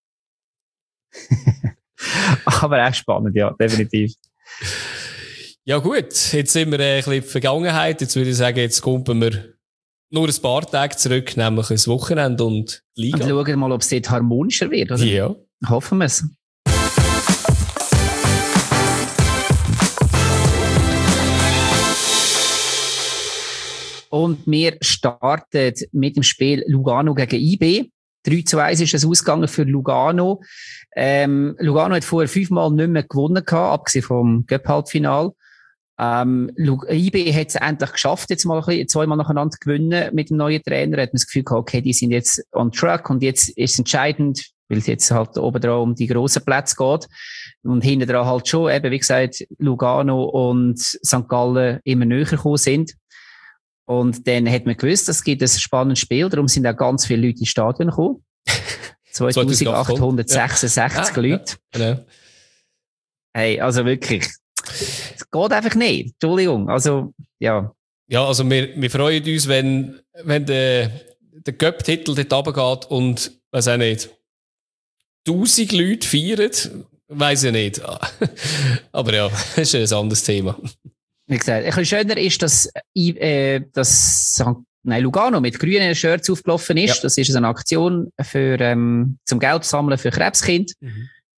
Aber auch spannend, ja, definitiv. Ja gut, jetzt sind wir ein bisschen in der Vergangenheit. Jetzt würde ich sagen, jetzt kommen wir nur ein paar Tage zurück, nämlich ein Wochenende und die Liga. Und schauen wir mal, ob es dort harmonischer wird, oder? Ja. Hoffen wir es. Und wir starten mit dem Spiel Lugano gegen I B. drei zu eins ist es ausgegangen für Lugano. Ähm, Lugano hat vorher fünfmal nicht mehr gewonnen gehabt, abgesehen vom Cup-Halbfinal. Ähm, I B hat es endlich geschafft, jetzt mal ein bisschen, zweimal nacheinander gewinnen mit dem neuen Trainer. Hat man das Gefühl gehabt, okay, die sind jetzt on track und jetzt ist es entscheidend, weil es jetzt halt oben dran um die grossen Plätze geht. Und hinten dran halt schon, eben, wie gesagt, Lugano und Sankt Gallen immer näher gekommen sind. Und dann hat man gewusst, es gibt ein spannendes Spiel, darum sind auch ganz viele Leute ins Stadion gekommen. zweitausendachthundertsechsundsechzig ja. Leute. Ja. Hey, also wirklich, es geht einfach nicht. Entschuldigung, also, ja. Ja, also wir, wir freuen uns, wenn, wenn der, der Cup-Titel dort runtergeht und, weiß auch nicht, tausend Leute feiern, weiss ich nicht. Aber ja, das ist ein anderes Thema. Wie gesagt, ein bisschen schöner ist, dass, äh, dass nein, Lugano mit grünen Shirts aufgelaufen ist. Ja. Das ist eine Aktion für, ähm, zum Geld sammeln für Krebskind. Mhm.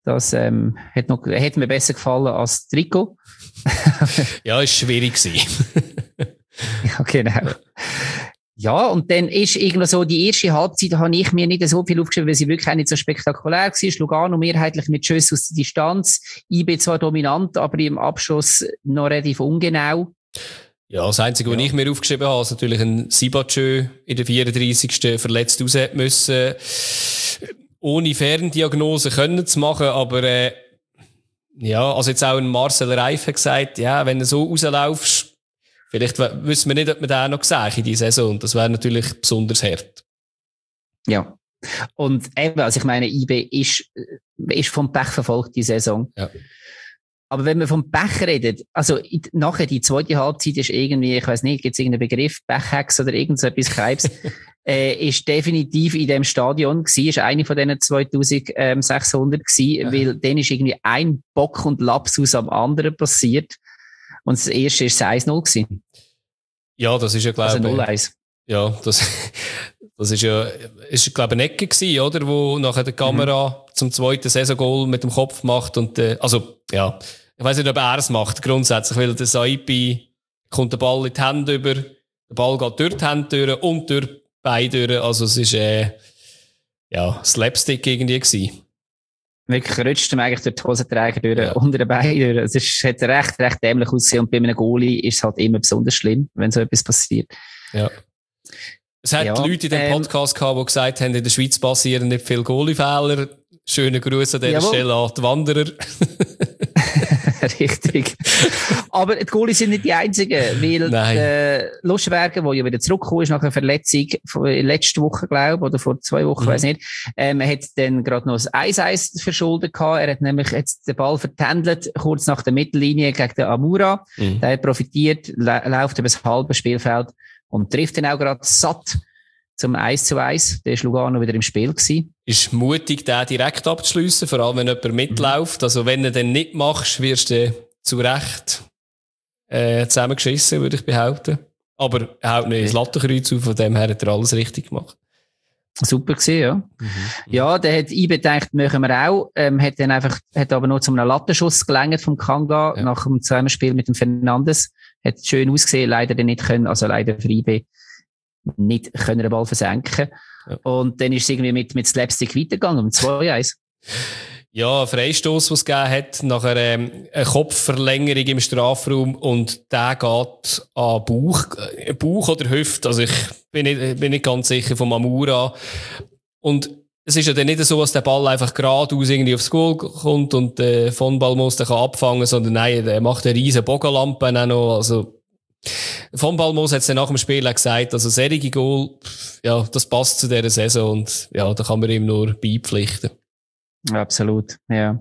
Das ähm, hat, noch, hat mir besser gefallen als das Trikot. Ja, ist schwierig gewesen. Ja, genau. Ja, und dann ist irgendwie so, die erste Halbzeit habe ich mir nicht so viel aufgeschrieben, weil sie wirklich auch nicht so spektakulär war. Lugano mehrheitlich mit Schüssen aus der Distanz. I B zwar dominant, aber im Abschluss noch relativ ungenau. Ja, das Einzige, was ja. ich mir aufgeschrieben habe, ist natürlich ein Sibachö in der vierunddreißigsten verletzt raus müssen, ohne Ferndiagnose können zu machen, aber äh, ja, also jetzt auch ein Marcel Reif hat gesagt, ja, wenn du so rauslaufst, vielleicht wissen wir nicht, ob wir den auch noch sehen in dieser Saison. Das wäre natürlich besonders hart. Ja. Und eben, also ich meine, I B ist, ist vom Pech verfolgt, die Saison. Ja. Aber wenn wir vom Pech reden, also nachher die zweite Halbzeit ist irgendwie, ich weiss nicht, gibt es irgendeinen Begriff, Pechhex oder irgend so etwas Kreibs, äh, ist definitiv in dem Stadion gewesen, ist eine von diesen zweitausendsechshundert gewesen, ja. Weil dann ist irgendwie ein Bock und Lapsus am anderen passiert. Und das erste war das eins null gewesen. Ja, das ist ja, glaube ich. Also null eins. Ja, das, das ist ja, ist, glaube ich, eine Ecke gewesen, oder? Wo nachher die Kamera mhm. zum zweiten Saisongoal mit dem Kopf macht und, äh, also, ja. Ich weiss nicht, ob er es macht, grundsätzlich, weil der Saipi kommt der Ball in die Hände über, der Ball geht durch die Hände durch und durch die Beine durch. Also, es ist, äh, ja, Slapstick irgendwie gewesen. Wirklich rutscht ihm eigentlich durch die Hosenträger durch, ja. Unter den Beinen durch. Es ist, hat recht, recht dämlich ausgesehen. Und bei einem Goalie ist es halt immer besonders schlimm, wenn so etwas passiert. Ja. Es hat ja, Leute in dem ähm, Podcast gehabt, die gesagt haben, in der Schweiz passieren nicht viele Goalie-Fehler. Schönen Gruß an dieser jawohl. Stelle an die Wanderer. Richtig. Aber die Goalies sind nicht die einzigen, weil äh, Luschenberger, der ja wieder zurückgekommen ist nach einer Verletzung von letzte Woche, glaube ich, oder vor zwei Wochen, mhm. weiß nicht, ähm, hat dann gerade noch das eins eins verschuldet gehabt. Er hat nämlich jetzt den Ball vertändelt, kurz nach der Mittellinie gegen den Amura. Mhm. Der hat profitiert, la- läuft über das halbe Spielfeld und trifft dann auch gerade satt zum eins zu eins. Der ist Lugano wieder im Spiel gewesen. Ist mutig, den direkt abzuschliessen, vor allem wenn jemand mitläuft. Also wenn du den nicht machst, wirst du zu Recht äh, zusammengeschissen, würde ich behaupten. Aber er haut nicht ins Lattenkreuz auf, von dem her hat er alles richtig gemacht. Super gewesen, ja. Mhm. Ja, der hat I B gedacht, machen wir auch. Ähm, hat dann einfach, hat aber nur zum einem Lattenschuss gelangt vom Kanga, ja. Nach dem Zusammenspiel mit dem Fernandes. Hat schön ausgesehen, leider dann nicht können, also leider für I B nicht können den Ball versenken. Ja. Und dann ist es irgendwie mit, mit Slapstick weitergegangen, um zwei eins. Ja, ein Freistoss, den es gegeben hat, nach einer, ähm, einer Kopfverlängerung im Strafraum und der geht an Bauch, äh, Bauch oder Hüfte, also ich bin nicht, bin nicht ganz sicher vom Amura. Und es ist ja dann nicht so, dass der Ball einfach geradeaus irgendwie aufs Goal kommt und äh, von Balmos den kann abfangen, sondern nein, der macht eine riesen Bogenlampe auch noch, also von Balmos hat es dann nach dem Spiel auch gesagt, also solche Goal, ja, das passt zu dieser Saison und ja, da kann man ihm nur beipflichten. Absolut, ja.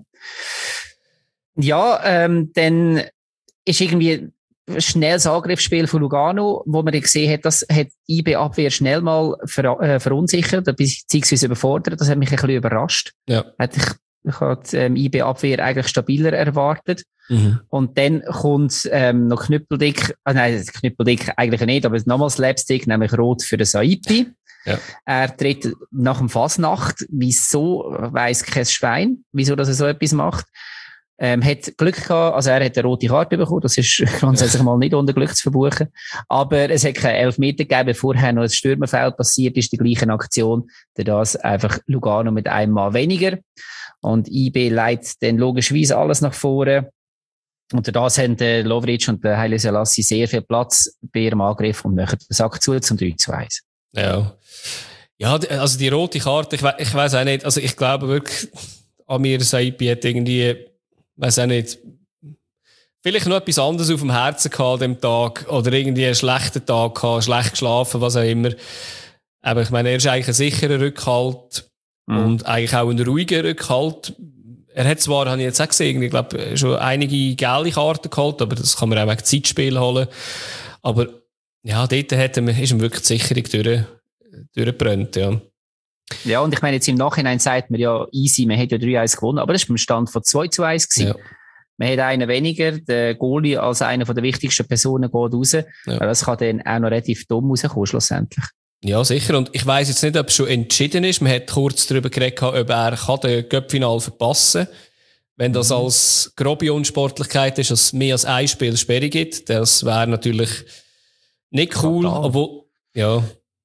Ja, ähm, dann ist irgendwie ein schnelles Angriffsspiel von Lugano, wo man gesehen hat, das hat I B-Abwehr schnell mal ver- äh, verunsichert, beziehungsweise überfordert. Das hat mich ein bisschen überrascht. Ja. Hätte ich Ich habe die ähm, I B-Abwehr eigentlich stabiler erwartet. Mhm. Und dann kommt ähm, noch Knüppeldick, ah, nein, Knüppeldick eigentlich nicht, aber nochmals Slapstick, nämlich rot für den Saipi. Ja. Er tritt nach dem Fasnacht, wieso, weiss kein Schwein, wieso dass er so etwas macht. Ähm, hat Glück gehabt, also er hat eine rote Karte bekommen, das ist grundsätzlich mal nicht unter Glück zu verbuchen. Aber es hat keine Elfmeter gegeben, vorher noch ein Stürmerfeld passiert ist, die gleiche Aktion, da das einfach Lugano mit einem Mal weniger. Und I B leitet dann logischerweise alles nach vorne. Und das haben der Lovric und der Haile Selassie sehr viel Platz bei ihrem Angriff und machen den Sack zu zum drei zu eins. Ja. Ja, also die rote Karte, ich, we- ich weiss auch nicht, also ich glaube wirklich, Amir Saipi hat irgendwie, weiss auch nicht, vielleicht noch etwas anderes auf dem Herzen gehabt an dem Tag oder irgendwie einen schlechten Tag gehabt, schlecht geschlafen, was auch immer. Aber ich meine, er ist eigentlich ein sicherer Rückhalt. Mhm. Und eigentlich auch ein ruhiger Rückhalt. Er hat zwar, habe ich jetzt auch gesehen, ich glaube, schon einige gelbe Karten geholt, aber das kann man auch wegen Zeitspiel holen. Aber ja, dort hat er, ist ihm wirklich die Sicherung durch, durchgebrannt, ja. Ja, und ich meine, jetzt im Nachhinein sagt man ja easy, man hat ja drei eins gewonnen, aber das war beim Stand von zwei zu eins gewesen. Ja. Man hat einen weniger, der Goalie als einer der wichtigsten Personen geht raus. Ja. Das kann dann auch noch relativ dumm rauskommen, schlussendlich. Ja, sicher. Und ich weiss jetzt nicht, ob es schon entschieden ist. Man hat kurz darüber geredet, ob er kann den Cup-Final verpassen kann. Wenn das als grobe Unsportlichkeit ist, dass es mehr als ein Spiel Sperre gibt, das wäre natürlich nicht cool, Total. obwohl, ja.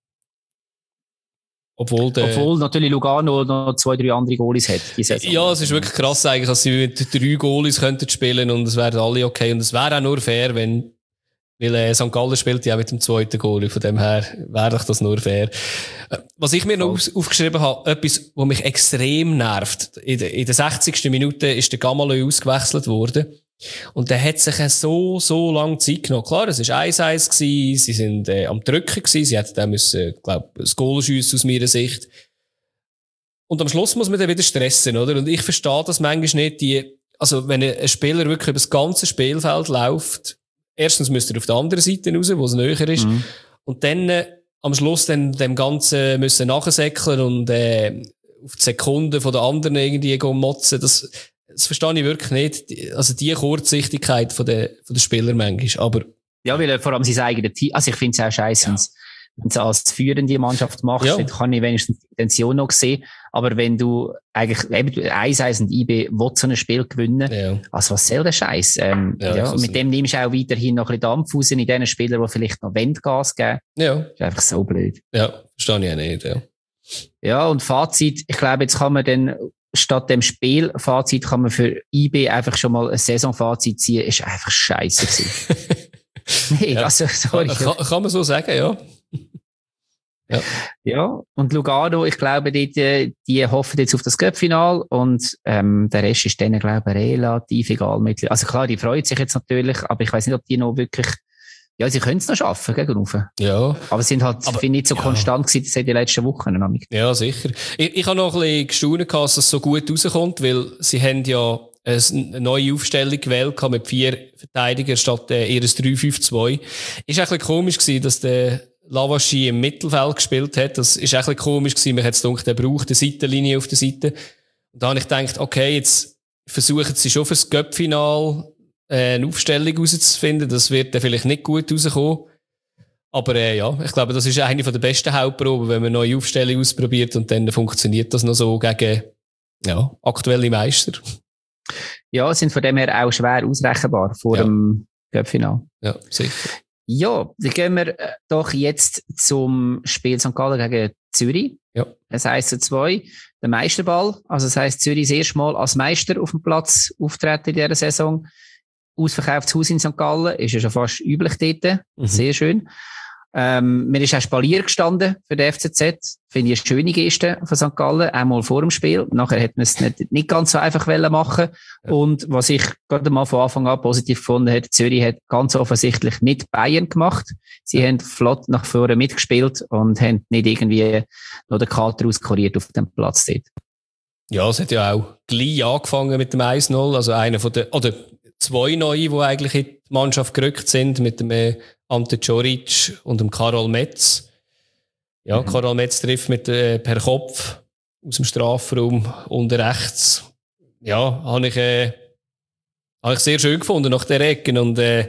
Obwohl, der, Obwohl natürlich Lugano noch zwei, drei andere Goalies hat. Ja, es ist wirklich krass eigentlich, dass sie mit drei Goalies könnten spielen und es wären alle okay. Und es wäre auch nur fair, wenn, weil äh, Sankt Gallen spielt ja auch mit dem zweiten Goalie. Von dem her wäre doch das nur fair. Was ich mir noch auf, aufgeschrieben habe, etwas, was mich extrem nervt. In, de, in der sechzigsten Minute ist der Gamalö ausgewechselt worden. Und der hat sich so, so lange Zeit genommen. Klar, es war eins eins gewesen, sie sind äh, am Drücken gewesen, sie hätten dann müssen, glaub, das Goal schiessen aus meiner Sicht. Und am Schluss muss man dann wieder stressen, oder? Und ich verstehe das manchmal nicht, die, also wenn ein Spieler wirklich über das ganze Spielfeld läuft, erstens müsste er auf der anderen Seite raus, wo es näher ist, mhm. und dann äh, am Schluss dann dem Ganzen müssen nachsäckeln und äh, auf die Sekunden von der anderen irgendwie motzen, das Das verstehe ich wirklich nicht. Also die Kurzsichtigkeit von der, von der Spieler manchmal. Aber ja, weil er vor allem sein eigenes Team, also ich finde es auch scheiße, ja. wenn du als führende Mannschaft machst, ja. dann kann ich wenigstens die Intention noch sehen. Aber wenn du eigentlich, eben, eins eins und I B will so ein Spiel gewinnen, ja. also was soll der Scheiß? Ähm, ja, ja, mit dem nimmst du auch weiterhin noch ein bisschen Dampf raus in den Spielern, die vielleicht noch Wendgas geben. Ja. Das ist einfach so blöd. Ja, verstehe ich auch nicht, ja. Ja, und Fazit, ich glaube, jetzt kann man dann, statt dem Spielfazit kann man für I B einfach schon mal ein Saisonfazit ziehen, ist einfach scheiße gewesen. Nee, ja. also, sorry. Kann, kann man so sagen, ja. Ja. Ja, und Lugano, ich glaube, die, die hoffen jetzt auf das Cup-Final und ähm, der Rest ist denen, glaube ich, relativ egal. Also klar, die freuen sich jetzt natürlich, aber ich weiß nicht, ob die noch wirklich, ja, sie können es noch schaffen, gegen rauf. Ja. Aber sie sind halt, aber, finde ich, nicht so ja. konstant gewesen, seit die letzten Wochen. Ja, sicher. Ich, ich habe noch ein bisschen gestaunt, dass es so gut rauskommt, weil sie haben ja eine neue Aufstellung gewählt mit vier Verteidigern statt äh, ihres drei fünf zwei. Ist ein bisschen komisch gewesen, dass der Lavaschi im Mittelfeld gespielt hat. Das ist ein bisschen komisch gewesen. Man hat es gedacht, der braucht eine Seitenlinie auf der Seite. Und da habe ich gedacht, okay, jetzt versuchen sie schon fürs Cup-Final eine Aufstellung herauszufinden. Das wird dann vielleicht nicht gut rauskommen. Aber äh, ja, ich glaube, das ist eine der besten Hauptproben, wenn man eine neue Aufstellung ausprobiert und dann funktioniert das noch so gegen ja, aktuelle Meister. Ja, sind von dem her auch schwer ausrechenbar vor ja. dem Cup-Final. Ja, sicher. Ja, dann gehen wir doch jetzt zum Spiel Sankt Gallen gegen Zürich. Ja. Das heisst zu zwei, der Meisterball. Also das heisst, Zürich das erste Mal als Meister auf dem Platz auftreten in dieser Saison. Ausverkauftes Haus in Sankt Gallen, ist ja schon fast üblich dort. Mhm. Sehr schön. Ähm, mir ist auch Spalier gestanden für den F C Z. Finde ich eine schöne Geste von Sankt Gallen, einmal vor dem Spiel. Nachher hätte man es nicht, nicht ganz so einfach machen. Ja. Und was ich gerade mal von Anfang an positiv gefunden habe, Zürich hat ganz offensichtlich nicht Bayern gemacht. Sie ja. haben flott nach vorne mitgespielt und haben nicht irgendwie noch den Kater auskuriert auf dem Platz dort. Ja, es hat ja auch gleich angefangen mit dem eins null. Also einer von den, oder zwei Neue, die eigentlich in die Mannschaft gerückt sind, mit dem äh, Ante Coric und dem Karol Metz. Ja, mhm. Karol Metz trifft mit äh, per Kopf aus dem Strafraum unten rechts. Ja, habe ich, äh, habe ich sehr schön gefunden nach der Ecke. Und äh,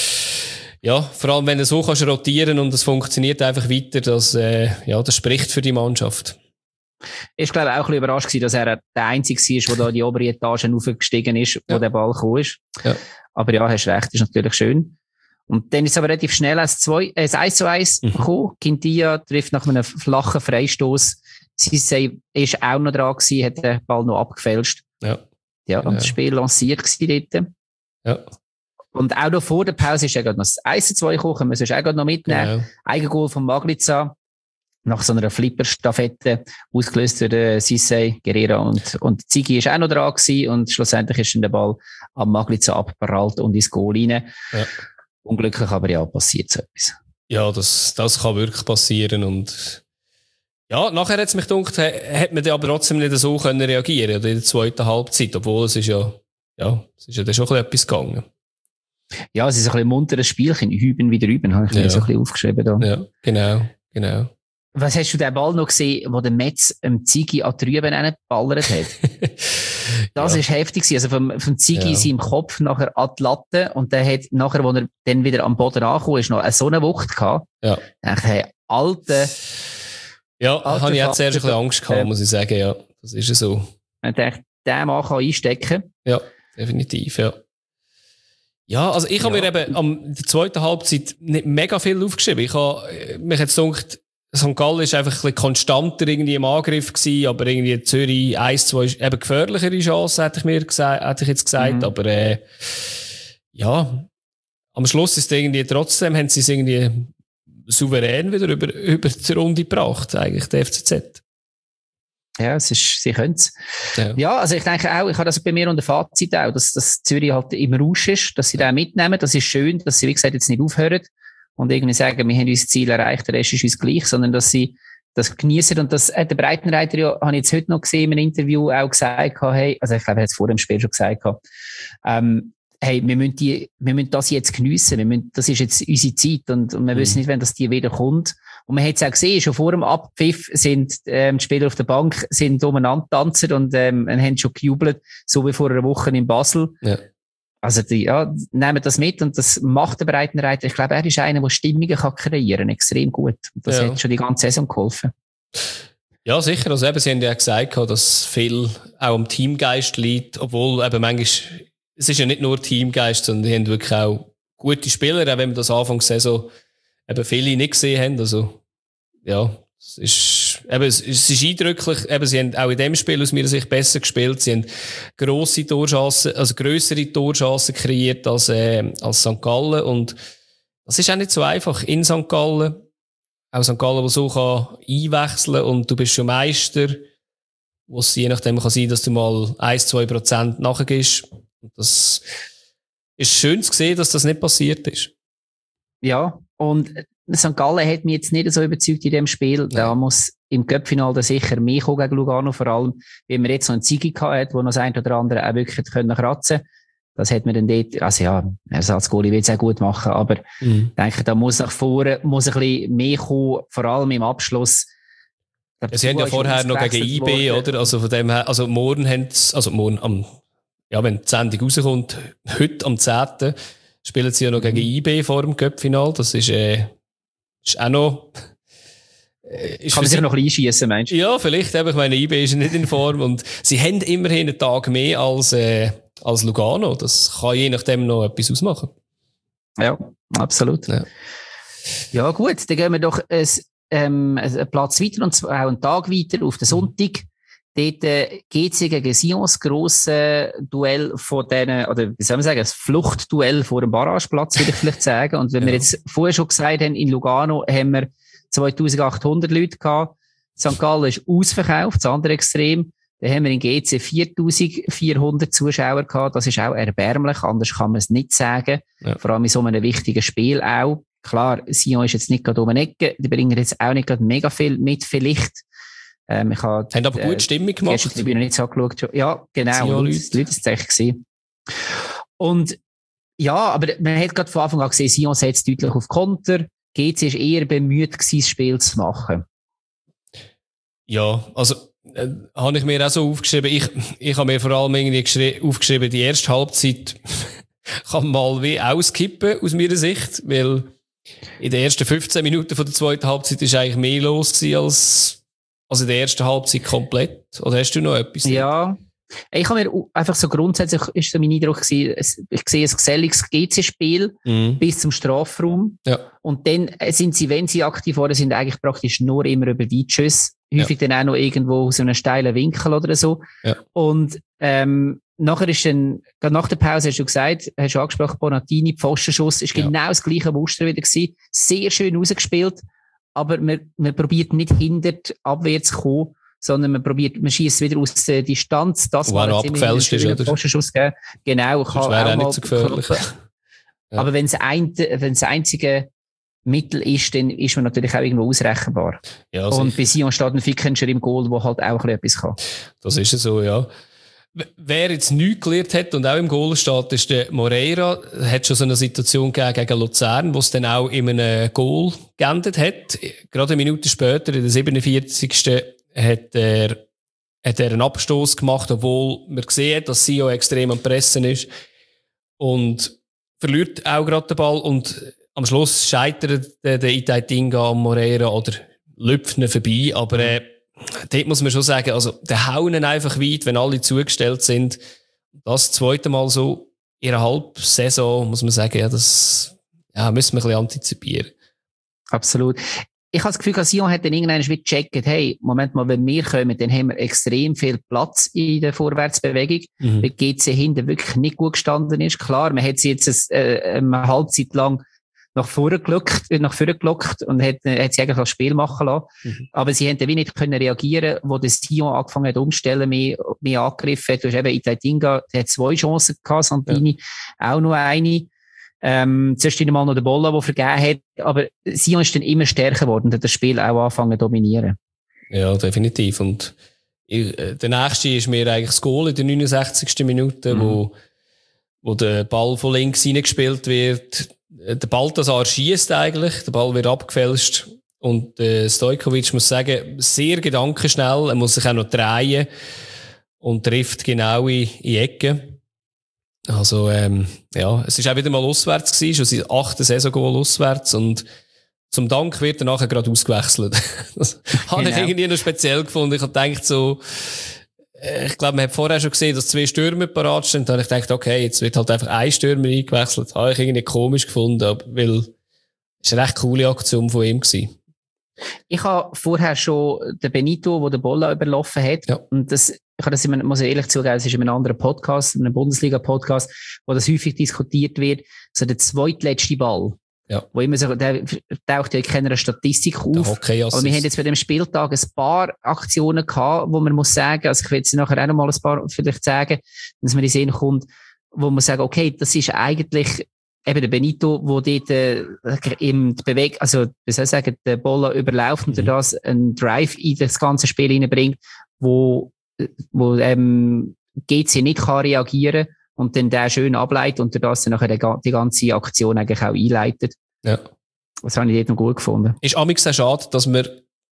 ja, vor allem wenn du so kannst rotieren und es funktioniert einfach weiter, das, äh, ja, das spricht für die Mannschaft. Ich glaube auch ein bisschen überrascht gewesen, dass er der Einzige war, der da die obere Etage aufgestiegen ist, wo ja. der Ball gekommen ist. Ja. Aber ja, hast recht, ist natürlich schön. Und dann ist es aber relativ schnell als zwei, äh, eins zu eins mhm. gekommen. Quintilla trifft nach einem flachen Freistoß. Sissé ist auch noch dran gewesen, hat den Ball noch abgefälscht. Ja. Ja, und ja. das Spiel lanciert gewesen dort. Ja. Und auch noch vor der Pause ist ja gerade noch das eins zu zwei gekommen, können wir sonst auch gerade noch mitnehmen. Genau. Eigengoal von Magliza. Nach so einer Flipper-Staffette, ausgelöst durch Sissé, Guerrera und, und Ziggy ist auch noch dran gewesen und schlussendlich ist dann der Ball am Magliza abgeprallt und ins Goal rein. Ja. Unglücklich, aber ja, passiert so etwas. Ja, das, das kann wirklich passieren und ja, nachher hat es mich gedacht, hat man aber trotzdem nicht so können reagieren in der zweiten Halbzeit, obwohl es ist ja, ja, es ist ja dann schon etwas gegangen. Ja, es ist ein bisschen ein munteres Spielchen, Hüben wieder üben, habe ich ja. mir so ein bisschen aufgeschrieben da. Ja, genau, genau. Was hast du den Ball noch gesehen, wo der Metz ähm, Ziggy an die Rüben geballert hat? Das ja. ist heftig gewesen. Also vom, vom Ziggy ja. seinem Kopf nachher an die Latte und der hat nachher, wo er dann wieder am Boden angekommen ist, noch so eine Wucht gehabt. Ja. Ich hey, alte, ja, habe ich jetzt zuerst ein bisschen Angst gehabt, muss ich sagen, ja. Das ist ja so. Ich dachte, der Mann kann einstecken kann. Ja, definitiv, ja. Ja, also ich habe ja. mir eben am der zweiten Halbzeit nicht mega viel aufgeschrieben. Ich habe mich jetzt gedacht, Sankt Gallen ist einfach ein bisschen konstanter irgendwie im Angriff gewesen, aber irgendwie Zürich eins, zwei eben gefährlichere Chancen, hätte ich mir gesagt, hätte ich jetzt gesagt, mhm. aber äh, ja, am Schluss ist irgendwie trotzdem, haben sie es irgendwie souverän wieder über, über die Runde gebracht, eigentlich, der F C Z. Ja, es ist, sie können es. Ja. ja, also ich denke auch, ich habe das bei mir unter Fazit auch, dass, dass Zürich halt im Rausch ist, dass sie den mitnehmen. Das ist schön, dass sie, wie gesagt, jetzt nicht aufhören und irgendwie sagen, wir haben unser Ziel erreicht, der Rest ist uns gleich, sondern dass sie das genießen. Und das hat der Breitenreiter ja, habe ich jetzt heute noch gesehen, im Interview auch gesagt, hey, also ich glaube, er hat es vor dem Spiel schon gesagt, ähm, hey, wir müssen, die, wir müssen das jetzt geniessen, wir müssen, das ist jetzt unsere Zeit und, und wir mhm. wissen nicht, wenn das die wieder kommt. Und man hat es auch gesehen, schon vor dem Abpfiff sind ähm, die Spieler auf der Bank sind umeinander tanzen und ähm, haben schon gejubelt, so wie vor einer Woche in Basel. Ja. Also die, ja, nehmen das mit und das macht der Breitenreiter. Ich glaube, er ist einer, der Stimmungen kann kreieren, extrem gut. Und das ja. hat schon die ganze Saison geholfen. Ja, sicher. Also eben, sie haben ja gesagt, dass viel auch am Teamgeist liegt, obwohl eben manchmal, es ist ja nicht nur Teamgeist, sondern die haben wirklich auch gute Spieler, auch wenn wir das Anfang der Saison eben viele nicht gesehen haben. Also, ja, es ist, eben, es ist eindrücklich. Eben, sie haben auch in dem Spiel aus meiner Sicht besser gespielt. Sie haben grosse Torchancen, also grössere Torchancen kreiert als, äh, als Sankt Gallen. Und das ist auch nicht so einfach in Sankt Gallen. Auch Sankt Gallen, der so kann einwechseln und du bist schon Meister, wo es je nachdem kann sein, dass du mal ein bis zwei Prozent nachgehst. Das ist schön zu sehen, dass das nicht passiert ist. Ja, und Sankt Gallen hat mich jetzt nicht so überzeugt in dem Spiel. Nein. Da muss im Cup-Finale sicher mehr kommen gegen Lugano, vor allem, wenn man jetzt so einen Ziggy gehabt hat, wo noch das ein oder andere auch wirklich können kratzen. Das hat man dann dort, also ja, Ersatzgoalie will es auch gut machen, aber mhm. ich denke, da muss nach vorne, muss ein bisschen mehr kommen, vor allem im Abschluss. Ja, sie haben ja vorher noch gegen I B, worden. Oder? Also von dem her, also morgen haben sie, also morgen am, ja, wenn die Sendung rauskommt, heute am zehnten spielen sie ja noch mhm. gegen I B vor dem Cup-Final. Das ist, äh, ist auch noch, äh, ist kann man sich noch ein bisschen einschiessen, meinst du? Ja, vielleicht, aber ich meine, I B ist nicht in Form und sie haben immerhin einen Tag mehr als, äh, als Lugano. Das kann je nachdem noch etwas ausmachen. Ja, absolut. Ja, ja gut, dann gehen wir doch ein, ähm, einen Platz weiter und zwar auch einen Tag weiter auf den Sonntag. Dort äh, geht es gegen Sion, das grosse Duell von denen, oder wie soll man sagen, das Fluchtduell vor dem Barrageplatz, würde ich vielleicht sagen. Und wenn ja. wir jetzt vorher schon gesagt haben, in Lugano haben wir zweitausendachthundert Leute gehabt. Sankt Gallen ist ausverkauft, das andere Extrem. Dann haben wir in G C viertausendvierhundert Zuschauer gehabt. Das ist auch erbärmlich, anders kann man es nicht sagen. Ja. Vor allem in so einem wichtigen Spiel auch. Klar, Sion ist jetzt nicht gerade um eine Ecke, die bringen jetzt auch nicht gerade mega viel mit, vielleicht. Ähm, ich habe, haben aber äh, gut Stimmung gemacht. Ich bin noch nicht so angeschaut. Ja, genau. Die Leute, Leute ist echt gesehen. Und ja, aber man hat gerade von Anfang an gesehen, Sion setzt deutlich auf Konter. G C ist eher bemüht gewesen, das Spiel zu machen. Ja, also äh, habe ich mir auch so aufgeschrieben. Ich, ich habe mir vor allem irgendwie aufgeschrieben, die erste Halbzeit kann mal wie auskippen aus meiner Sicht, weil in den ersten fünfzehn Minuten von der zweiten Halbzeit ist eigentlich mehr los gewesen als, als in der ersten Halbzeit komplett. Oder hast du noch etwas? Ja, ich habe mir einfach so grundsätzlich, ist so mein Eindruck gewesen, ich sehe ein geselliges G C-Spiel mhm. bis zum Strafraum. Ja. Und dann sind sie, wenn sie aktiv waren, sind eigentlich praktisch nur immer über Weitschüsse. Häufig ja. dann auch noch irgendwo aus einem steilen Winkel oder so. Ja. Und ähm, nachher ist dann, gerade nach der Pause hast du gesagt, hast du angesprochen, Bonatini, Pfostenschuss, ist ja. genau das gleiche Muster wieder gewesen. Sehr schön rausgespielt, aber man, man probiert nicht hinter die Abwehr zu kommen, sondern man probiert, man schießt wieder aus der Distanz. Das war jetzt immer ein Pfostenschuss gegeben. Genau, kann das wäre auch, auch nicht so gefährlich. Ja. Aber wenn es ein, wenn das einzige Mittel ist, dann ist man natürlich auch irgendwo ausrechenbar. Ja, und bei Sion steht ein Fickenscher im Goal, der halt auch etwas kann. Das ist so, ja. Wer jetzt nichts gelernt hat und auch im Goal steht, ist der Moreira. Er hat schon so eine Situation gegeben gegen Luzern, wo es dann auch in einem Goal geendet hat. Gerade eine Minute später, in der siebenundvierzigsten hat er, hat er einen Abstoß gemacht, obwohl man sieht, dass Sion extrem am Pressen ist. Und verliert auch gerade den Ball und am Schluss scheitert der, der Itai Tinga am Moreira oder lüpft ihn vorbei, aber äh, dort muss man schon sagen, also, der hauen einfach weit, wenn alle zugestellt sind. Das zweite Mal so in einer Halbsaison, muss man sagen, ja, das, ja, müssen wir ein bisschen antizipieren. Absolut. Ich habe das Gefühl, Sion hat dann irgendwann wieder gecheckt, hey, Moment mal, wenn wir kommen, dann haben wir extrem viel Platz in der Vorwärtsbewegung, mhm. weil G C hinten wirklich nicht gut gestanden ist. Klar, man hat sie jetzt äh, eine Halbzeit lang nach vorne gelockt, nach vorne gelockt und hat, hat sie eigentlich das Spiel machen lassen. Mhm. Aber sie haben dann wie nicht können reagieren, wo das Sion angefangen hat umstellen, mehr, mehr angegriffen hat. Du hast eben Itaitinga, der hat zwei Chancen gehabt, Santini ja. auch noch eine. Ähm, zuerst einmal noch der Bolla, der vergeben hat, aber Sion ist dann immer stärker geworden und hat das Spiel auch angefangen zu dominieren. Ja, definitiv. Und ich, der nächste ist mir eigentlich das Goal in der neunundsechzigsten Minute, mhm. wo, wo der Ball von links reingespielt wird. Der Balthasar schießt eigentlich, der Ball wird abgefälscht und äh, Stojkovic muss sagen, sehr gedankenschnell, er muss sich auch noch drehen und trifft genau in, in die Ecke. Also, ähm, ja, es ist auch wieder mal auswärts gewesen, schon sein achtes Saison-Goal auswärts und zum Dank wird er nachher gerade ausgewechselt. Das genau. habe ich irgendwie noch speziell gefunden. Ich habe gedacht so, ich glaube, man hat vorher schon gesehen, dass zwei Stürmer parat stehen. Da habe ich gedacht, okay, jetzt wird halt einfach ein Stürmer eingewechselt. Das habe ich irgendwie komisch gefunden, aber, weil es eine recht coole Aktion von ihm gewesen. Ich habe vorher schon den Benito, der den Bolla überlaufen hat, ja. und das, ich habe das immer, muss ich ehrlich zugeben, es ist in einem anderen Podcast, in einem Bundesliga-Podcast, wo das häufig diskutiert wird, so der zweitletzte Ball. Ja. Wo immer so, der taucht ja in keiner Statistik auf. Okay, aber wir haben jetzt bei dem Spieltag ein paar Aktionen gehabt, wo man muss sagen, also ich will jetzt nachher auch noch mal ein paar vielleicht sagen, dass man in den Sinn kommt, wo man sagt, okay, das ist eigentlich eben der Benito, wo dort äh, im Beweg, also wie soll ich sagen, der Bolla überläuft und mhm. das einen Drive in das ganze Spiel hineinbringt, wo, wo ähm, G C nicht kann reagieren und dann der schön ableitet und das dann nachher die ganze Aktion eigentlich auch einleitet. Ja. Das habe ich dort noch gut gefunden. Ist amigs sehr schade, dass man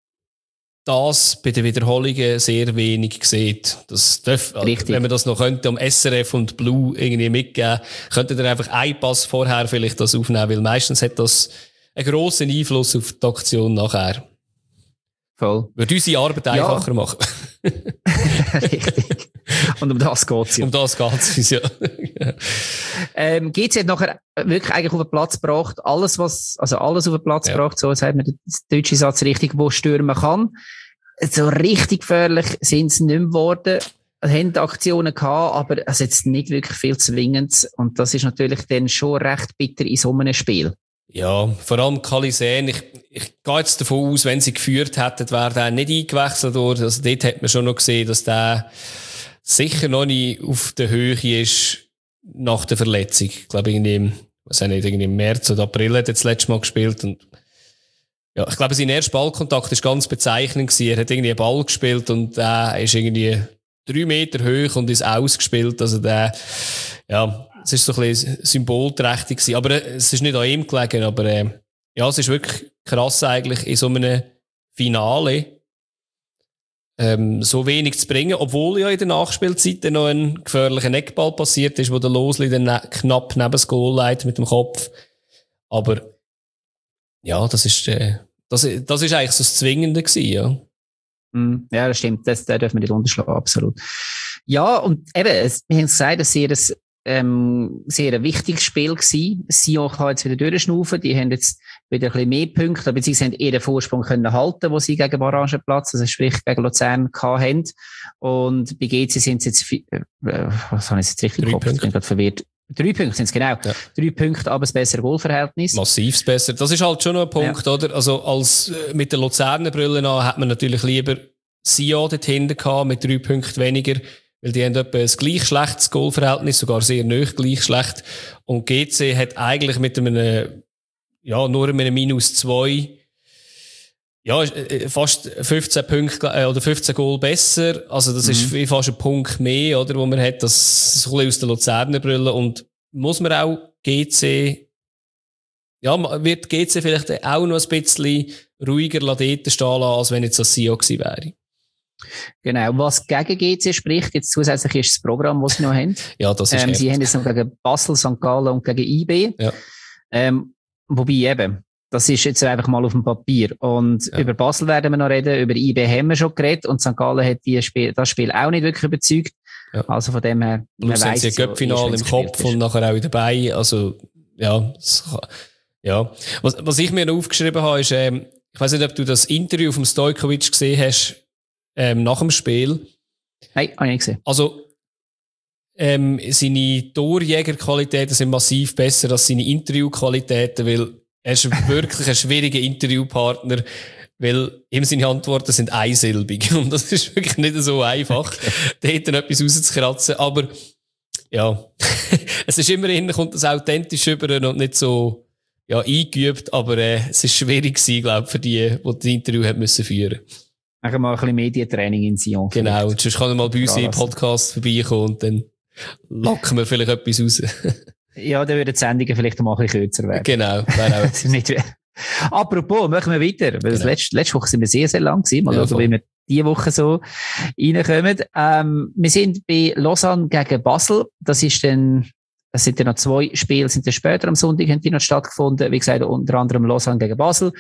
das bei den Wiederholungen sehr wenig sieht. Das darf, wenn man das noch könnte, am S R F und Blue irgendwie mitgeben, könnte ihr einfach einen Pass vorher vielleicht das aufnehmen, weil meistens hat das einen grossen Einfluss auf die Aktion nachher. Voll. Würde unsere Arbeit ja. einfacher machen. Richtig. Und um das geht's ja. Um das geht's uns, ja. ähm, G C hat nachher wirklich eigentlich auf den Platz gebracht, alles was, also alles auf den Platz ja. gebracht, so sagt man den deutschen Satz richtig, wo stürmen kann. So richtig gefährlich sind sie nicht mehr geworden. Haben Aktionen gehabt, aber also jetzt nicht wirklich viel zwingend. Und das ist natürlich dann schon recht bitter in so einem Spiel. Ja, vor allem Kalisen. Ich, ich gehe jetzt davon aus, wenn sie geführt hätten, wäre der nicht eingewechselt worden. Also dort hat man schon noch gesehen, dass der sicher noch nicht auf der Höhe ist nach der Verletzung. Ich glaube, irgendwie im, was nicht, irgendwie im März oder April hat er das letzte Mal gespielt. Und ja, ich glaube, sein erster Ballkontakt war ganz bezeichnend gewesen. Er hat irgendwie einen Ball gespielt und der ist irgendwie drei Meter hoch und ist ausgespielt. Also der, ja, es ist so ein bisschen symbolträchtig gewesen. Aber äh, es ist nicht an ihm gelegen, aber äh, ja, es ist wirklich krass eigentlich in so einem Finale ähm, so wenig zu bringen, obwohl ja in der Nachspielzeit noch ein gefährlicher Eckball passiert ist, wo der Losli dann ne- knapp neben das Goal leitet mit dem Kopf. Aber ja, das ist äh, das, das ist eigentlich so das Zwingende gewesen, ja. Mm, ja, das stimmt. Das, das dürfen wir nicht unterschlagen, absolut. Ja, und eben, es, wir haben gesagt, dass sehr ein ähm, sehr ein wichtiges Spiel gewesen. Sion kann jetzt wieder durchschnaufen. Die haben jetzt wieder ein bisschen mehr Punkte, beziehungsweise haben ihren Vorsprung können halten, wo sie gegen Orangenplatz, also sprich gegen Luzern gehabt haben. Und bei G C sind es jetzt, äh, was habe ich jetzt richtig im Kopf? Ich bin gerade verwirrt. Drei Punkte sind es, genau. Ja. Drei Punkte, aber ein besseres Goalverhältnis. Massivs besser. Das ist halt schon noch ein Punkt, ja. oder? Also, als, äh, mit der Luzerner Brille an, hat man natürlich lieber Sion dort hinten gehabt, mit drei Punkten weniger. Weil die haben etwa ein gleich schlechtes Goalverhältnis, sogar sehr nahe gleich schlecht. Und G C hat eigentlich mit einem, ja, nur mit einem Minus zwei, ja, fast fünfzehn Punkte, oder fünfzehn Goal besser. Also, das mhm. ist fast ein Punkt mehr, oder, wo man hat, das ist ein bisschen aus der Luzerner Brille. Und muss man auch G C, ja, wird G C vielleicht auch noch ein bisschen ruhiger dort stehen lassen, als wenn jetzt das Sion gewesen wäre. Genau. Was gegen G C spricht, jetzt zusätzlich ist das Programm, das sie noch haben. Ja, das ist ähm, Sie haben jetzt noch gegen Basel, Sankt Gallen und gegen I B. Ja. Ähm, wobei eben, Das ist jetzt einfach mal auf dem Papier. Und Ja. über Basel werden wir noch reden, über I B haben wir schon geredet und Sankt Gallen hat die Spiel, das Spiel auch nicht wirklich überzeugt. Ja. Also von dem her, man Plus haben weiss sie ein es ja Cup-Final erst, im wenn's Kopf gespielt ist. und nachher auch dabei. Also, ja, es kann- ja. Was, was ich mir noch aufgeschrieben habe, ist, ähm, ich weiß nicht, ob du das Interview vom Stojkovic gesehen hast, ähm, nach dem Spiel. Nein, habe ich nicht gesehen. Also, ähm, seine Torjägerqualitäten sind massiv besser als seine Interviewqualitäten, weil er ist wirklich ein schwieriger Interviewpartner, weil ihm seine Antworten sind einsilbig. Und das ist wirklich nicht so einfach, da hätte er etwas rauszukratzen. Aber, ja, es ist immerhin, kommt das authentisch über und nicht so, ja, eingeübt, aber, äh, es ist schwierig gewesen, glaube ich, für die, die das Interview haben müssen führen. Machen wir mal ein bisschen Medientraining in Sion. Genau. Und sonst kann er mal bei uns im Podcast vorbeikommen und dann locken wir vielleicht etwas raus. Ja, dann würden die Sendungen vielleicht mal ein bisschen kürzer werden. Genau. Wäre auch. Nicht Apropos, machen wir weiter. Weil Genau. letzte, letzte Woche sind wir sehr, sehr lang gewesen. Mal Ja, schauen, voll. wie wir diese Woche so reinkommen. Ähm, wir sind bei Lausanne gegen Basel. Das ist dann, das sind dann noch zwei Spiele, sind dann später am Sonntag, haben die noch stattgefunden. Wie gesagt, unter anderem Lausanne gegen Basel.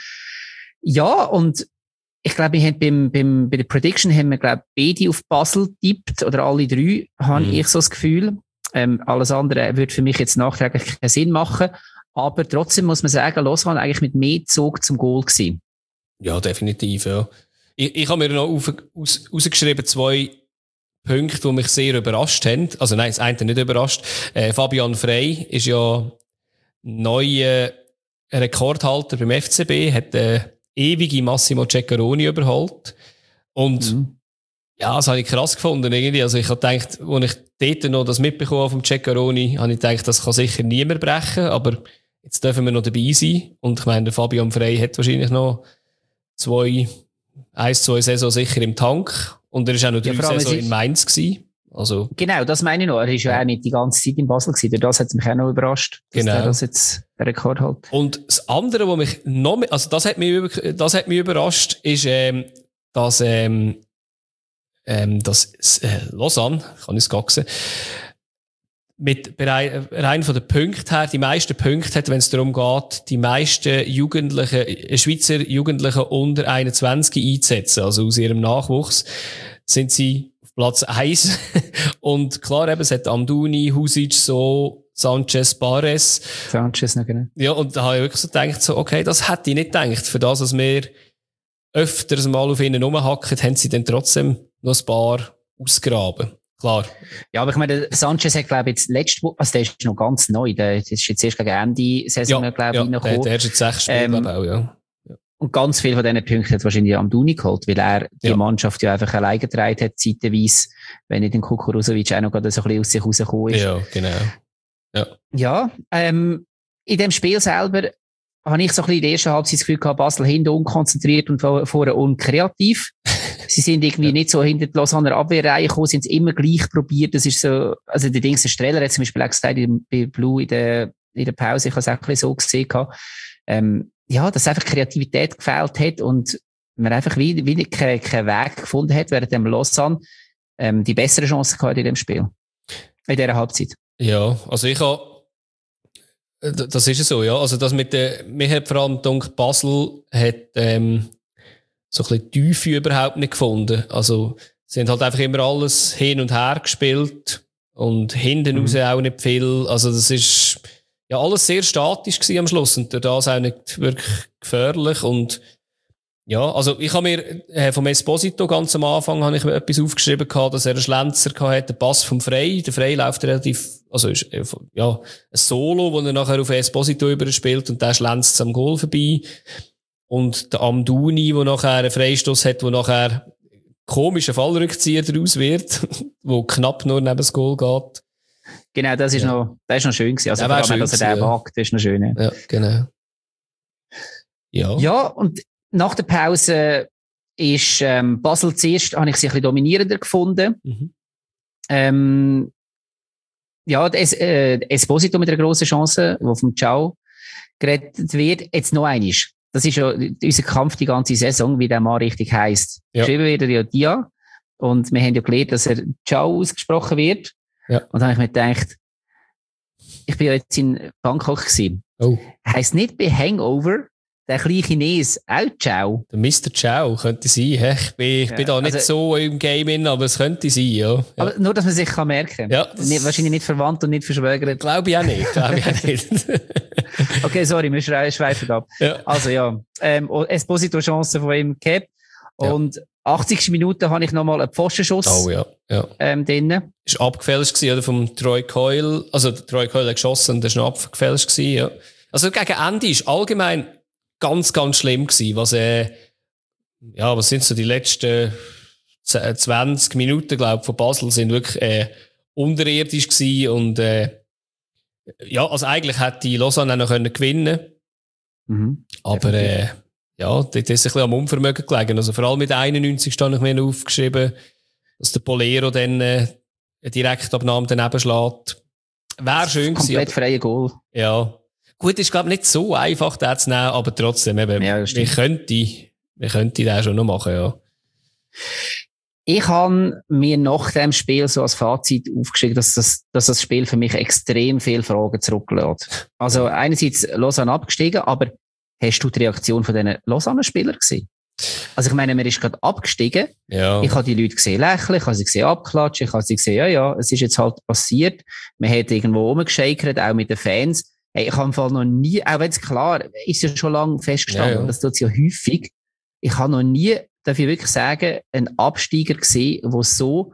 Ja, und ich glaube, wir haben beim, beim, bei der Prediction haben wir, glaube ich, beide auf Basel tippt, oder alle drei, habe Mhm. ich so das Gefühl. Ähm, alles andere würde für mich jetzt nachträglich keinen Sinn machen. Aber trotzdem muss man sagen, Lausanne eigentlich mit mehr Zug zum Goal gewesen. Ja, definitiv, ja. Ich, ich habe mir noch auf, aus, rausgeschrieben, zwei Punkte, die mich sehr überrascht haben. Also nein, das eine nicht überrascht. Äh, Fabian Frey ist ja neuer Rekordhalter beim F C B, hat den ewige Massimo Ceccaroni überholt. Und Mhm. ja, das habe ich krass gefunden irgendwie. Also ich habe gedacht, als ich dort noch das mitbekommen habe vom Ceccaroni, habe ich gedacht, das kann sicher niemand brechen, aber jetzt dürfen wir noch dabei sein. Und ich meine, der Fabian Frey hat wahrscheinlich noch zwei, eins, zwei Saison sicher im Tank. Und er ist auch noch drei Ja, vor allem, Saison es ist- in Mainz gewesen. Also, Genau, das meine ich noch. Er ist ja auch nicht die ganze Zeit in Basel gewesen. Durch das hat es mich auch noch überrascht, dass Genau. er das jetzt den Rekord hält. und das andere, was mich noch mehr, also das hat mich, über- das hat mich überrascht, ist, ähm, dass, ähm, ähm, dass äh, Lausanne, kann ich es gaxen, mit berei- rein von den Punkten her, die meisten Punkte hat, wenn es darum geht, die meisten Jugendlichen, äh, Schweizer Jugendlichen unter einundzwanzig einzusetzen, also aus ihrem Nachwuchs, sind sie auf Platz eins. Und klar, eben, es hat Amdouni, Husic, so, Sanchez, Bares. Sanchez noch, genau. Ja, und da habe ich wirklich so gedacht, so, okay, das hätte ich nicht gedacht. Für das, dass wir öfters mal auf ihnen rumhacken, haben sie dann trotzdem noch ein paar ausgraben. Klar. Ja, aber ich meine, der Sanchez hat, glaube ich, jetzt letzte Woche, also der ist noch ganz neu, der ist jetzt erst gegen Ende Saison, Ja, glaube ich, ja, reingekommen. der, der ist jetzt sechs Spiele, Ähm, glaube ich auch, ja. Und ganz viele von diesen Punkten hat wahrscheinlich Amdouni geholt, weil er die Ja. Mannschaft ja einfach alleine getragen hat, zeitweise, wenn nicht den Kukuruzovic auch noch gerade so ein bisschen aus sich rausgekommen ist. Ja, genau. Ja, ähm, in dem Spiel selber habe ich so ein bisschen in der ersten Halbzeit das Gefühl gehabt, Basel hinten unkonzentriert und vor- vorne unkreativ. Sie sind irgendwie Ja. nicht so hinter die Lausanner Abwehrreihe gekommen, sind es immer gleich probiert. Das ist so, also der Dings, der Streller hat zum Beispiel auch gesagt, in- bei Blue in der, in der Pause, ich habe es auch ein bisschen so gesehen gehabt, ähm, ja, dass einfach Kreativität gefehlt hat und man einfach wie, wie keinen keinen Weg gefunden hat, während dem Lausanne, ähm, die bessere Chance gehabt in dem Spiel. In dieser Halbzeit. Ja, also ich habe, äh, d- das ist es so, ja. Also das mit der, mir hat vor allem gedacht, Basel hat, ähm, so ein bisschen die Tiefe überhaupt nicht gefunden. Also, sie haben halt einfach immer alles hin und her gespielt und hinten Mhm. raus auch nicht viel. Also, das ist ja alles sehr statisch gewesen am Schluss und durch das auch nicht wirklich gefährlich und ja, also ich habe mir äh, vom Esposito ganz am Anfang habe ich mir etwas aufgeschrieben gehabt, dass er einen Schlenzer gehabt hat, den Pass vom Frey. Der Frey läuft relativ, also ist, äh, ja, ein Solo, wo er nachher auf Esposito überspielt und der schlänzt am Goal vorbei. Und der Amdouni, der nachher einen Freistoß hat, wo nachher komischer Fallrückzieher daraus wird, wo knapp nur neben das Goal geht. Genau, das ist Ja. noch, das ist noch schön gewesen. Also Der vor wär allem, schön dass er den gewesen, ja. wagt, das ist noch schön. Ja. Ja, genau. Ja. Ja, und nach der Pause ist ähm, Basel zuerst, habe ich sie ein bisschen dominierender gefunden. Mhm. Ähm, ja, das, äh, Esposito mit einer grossen Chance, wo vom Ciao gerettet wird. Jetzt noch einiges. Das ist ja unser Kampf die ganze Saison, wie der Mann richtig heisst. Ja. Geschrieben wird er ja Dia. Und wir haben ja gelernt, dass er Ciao ausgesprochen wird. Ja. Und dann habe ich mir gedacht, ich bin ja jetzt in Bangkok gewesen. Oh. Heisst nicht bei Hangover, der kleine Chines, auch Ciao. Der Mister Ciao könnte sein. He? Ich bin, ich ja, bin da nicht also, so im Game in, aber es könnte sein, ja. ja. Aber nur, dass man sich kann merken kann. Ja, nicht, wahrscheinlich nicht verwandt und nicht verschwägert. Glaube ich auch nicht. Glaube ich auch nicht. Okay, sorry, wir schweifen ab. Ja. Also ja, ähm, Esposito-Chance von ihm gehabt. Und ja. achtzigste Minute habe ich nochmal einen Pfostenschuss oh, ja. Ja. Ähm, drin. Das war abgefälscht gewesen, oder? Vom Troy Coyle. Also, der Troy Coyle hat geschossen und das war abgefälscht gewesen, ja. Also, gegen Ende ist allgemein ganz, ganz schlimm gewesen, was, äh, ja, was sind so die letzten zwanzig Minuten, glaube ich, von Basel sind wirklich, äh, unterirdisch gewesen und, äh, ja, also eigentlich hätte die Lausanne auch noch können gewinnen. Mhm. Aber, äh, ja, dort ist es ein bisschen am Unvermögen gelegen. Also, vor allem mit einundneunzig stand ich mir aufgeschrieben, dass der Polero dann, äh, direkt Abnahme daneben schlägt. Wäre schön gewesen. Komplett freie Goal. Ja. Gut, ist, glaube ich, nicht so einfach, den zu nehmen, aber trotzdem, eben, ja, wir könnten, wir könnten den schon noch machen, ja. Ich habe mir nach dem Spiel so als Fazit aufgeschrieben, dass das, dass das Spiel für mich extrem viele Fragen zurücklässt. Also, einerseits Lausanne abgestiegen, aber hast du die Reaktion von diesen Lausanne-Spielern gesehen? Also, ich meine, man ist gerade abgestiegen. Ja. Ich habe die Leute gesehen lächeln, ich habe sie gesehen abklatschen, ich habe sie gesehen, ja, ja, es ist jetzt halt passiert. Man hat irgendwo rumgeschakert, auch mit den Fans. Hey, ich habe im Fall noch nie, auch wenn es klar ist, ja schon lange festgestanden, ja, ja. das tut es ja häufig. Ich habe noch nie, darf ich wirklich sagen, einen Absteiger gesehen, der so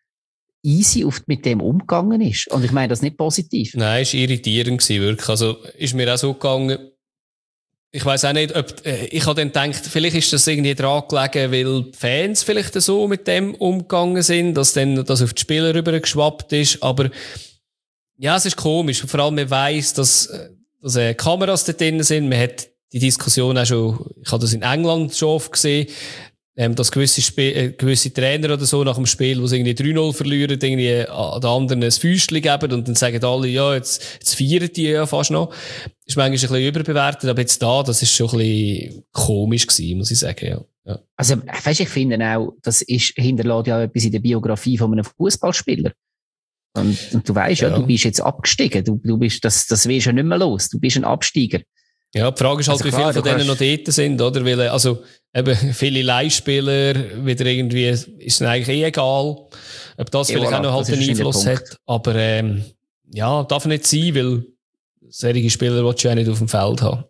easy oft mit dem umgegangen ist. Und ich meine das nicht positiv. Nein, es war irritierend gewesen, wirklich. Also, ist mir auch so gegangen. Ich weiss auch nicht, ob, äh, ich habe dann gedacht, vielleicht ist das irgendwie dran gelegen, weil die Fans vielleicht so mit dem umgegangen sind, dass dann das auf die Spieler rüber geschwappt ist, aber ja, es ist komisch. Vor allem, man weiss, dass, dass äh, Kameras da drin sind. Man hat die Diskussion auch schon, ich habe das in England schon oft gesehen, ähm, dass gewisse, Sp- äh, gewisse Trainer oder so nach dem Spiel, wo sie irgendwie drei null verlieren, irgendwie an den anderen ein Füßchen geben und dann sagen alle, ja, jetzt, jetzt feiern die ja fast noch. Das ist manchmal ein bisschen überbewertet, aber jetzt da, das ist schon ein bisschen komisch gewesen, muss ich sagen, ja. Ja. Also, weißt, ich finde auch, das ist, hinterlässt ja etwas in der Biografie von einem Fußballspieler. Und, und du weißt ja, ja, du bist jetzt abgestiegen. Du, du bist, das, das wirst ja nicht mehr los. Du bist ein Absteiger. Ja, die Frage ist halt, also wie klar, viele von denen noch dort sind, oder? Weil, also, eben, viele Leihspieler, wieder irgendwie, ist es eigentlich eh egal, ob das ja, vielleicht auch noch halt einen Einfluss hat. Aber, ähm, ja, darf nicht sein, weil solche Spieler willst du ja nicht auf dem Feld haben.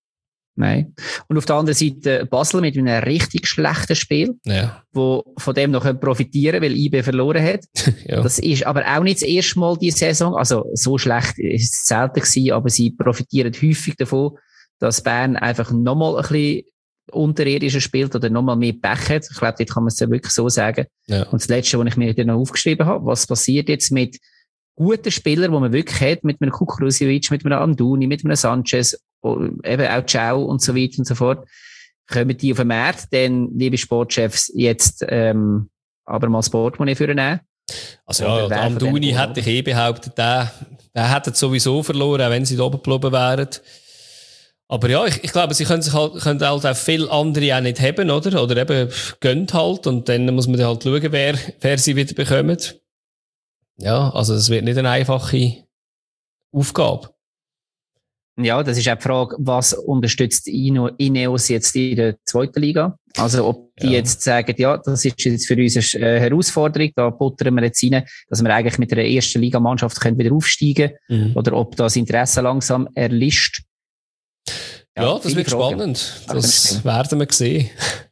Nein. Und auf der anderen Seite Basel mit einem richtig schlechten Spiel, ja. wo von dem noch profitieren können, weil I B verloren hat. Ja. Das ist aber auch nicht das erste Mal diese Saison. Also so schlecht ist es selten gewesen, aber sie profitieren häufig davon, dass Bern einfach nochmal ein bisschen unterirdischer spielt oder nochmal mehr Pech hat. Ich glaube, dort kann man es ja wirklich so sagen. Ja. Und das Letzte, was ich mir dann noch aufgeschrieben habe, was passiert jetzt mit guten Spielern, die man wirklich hat, mit einem Kukrusjevic, mit einem Anduni, mit einem Sanchez, eben auch Ciao und so weiter und so fort, kommen die auf den Markt, dann, liebe Sportchefs, jetzt ähm, aber mal das Portemonnaie für nehmen. Also ja, der Anduni hätte ich eh behauptet, der, der hätte sowieso verloren, auch wenn sie da oben geblieben wären. Aber ja, ich, ich glaube, sie können sich halt, können halt auch viele andere auch nicht haben, oder? Oder eben gönnt halt und dann muss man halt schauen, wer, wer sie wieder bekommt. Ja, also es wird nicht eine einfache Aufgabe. Ja, das ist auch die Frage, was unterstützt Ineos jetzt in der zweiten Liga? Also ob die ja. jetzt sagen, ja, das ist jetzt für uns eine Herausforderung, da buttern wir jetzt rein, dass wir eigentlich mit einer ersten Ligamannschaft können wieder aufsteigen können, mhm. oder ob das Interesse langsam erlischt. Ja, ja das wird Fragen. Spannend. Das werden wir sehen.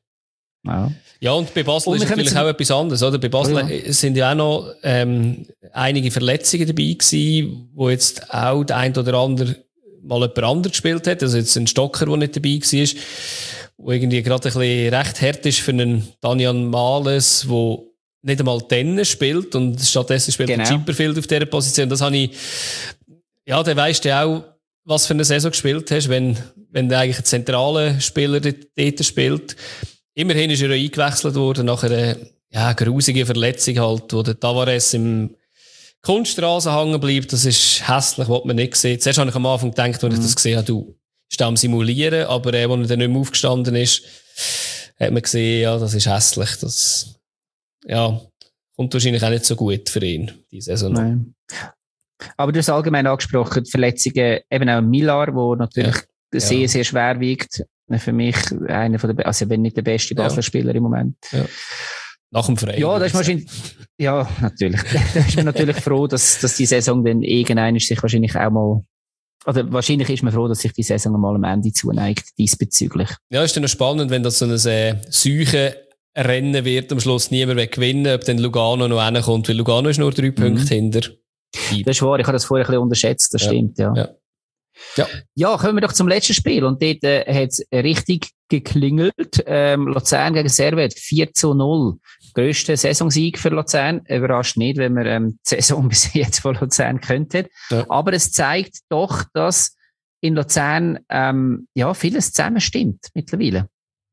Ja. Ja, und bei Basel und ist natürlich auch etwas anderes, oder? Bei Basel oh ja. sind ja auch noch ähm, einige Verletzungen dabei gewesen, wo jetzt auch der ein oder andere mal jemand anderes gespielt hat. Also jetzt ein Stocker, der nicht dabei war, wo irgendwie gerade ein bisschen recht hart ist für einen Daniel Males, der nicht einmal Tennis spielt und stattdessen spielt genau. Chipperfield auf dieser Position. Das habe ich, ja, dann weisst du auch, was für eine Saison gespielt hast, wenn, wenn du eigentlich ein zentraler Spieler dort, dort spielt. Immerhin ist er eingewechselt worden nach einer ja, grusigen Verletzung halt, wo der Tavares im Kunststraße hängen bleibt. Das ist hässlich, was man nicht sieht. Zuerst habe ich am Anfang gedacht, als ich mhm. das gesehen habe, du bist am Simulieren, aber äh, als er dann nicht mehr aufgestanden ist, hat man gesehen, ja, das ist hässlich. Das ja, kommt wahrscheinlich auch nicht so gut für ihn, diese Saison. Nein. Aber du hast allgemein angesprochen, die Verletzungen, eben auch Millar, wo natürlich ja. sehr, ja. sehr schwer wiegt. für mich einer von der, also wenn nicht der beste Basler ja. Spieler im Moment. Ja. Nach dem Freien. Ja, da ist wahrscheinlich, ja, natürlich. Da ist man natürlich froh, dass, dass die Saison dann irgendwann sich wahrscheinlich auch mal, oder wahrscheinlich ist man froh, dass sich die Saison mal am Ende zuneigt, diesbezüglich. Ja, ist dann noch spannend, wenn das so ein äh, Seuchenrennen wird, am Schluss niemand will gewinnen, ob dann Lugano noch hinkommt, weil Lugano ist nur drei mhm. Punkte hinter. Das ist wahr, ich habe das vorher ein bisschen unterschätzt, das ja. stimmt, ja. ja. Ja. ja, kommen wir doch zum letzten Spiel. Und dort äh, hat es richtig geklingelt. Ähm, Luzern gegen Servet, vier zu null. Grösster Saisonsieg für Luzern. Überrascht nicht, wenn man ähm, die Saison bis jetzt von Luzern könnte. Ja. Aber es zeigt doch, dass in Luzern ähm, ja, vieles zusammenstimmt mittlerweile.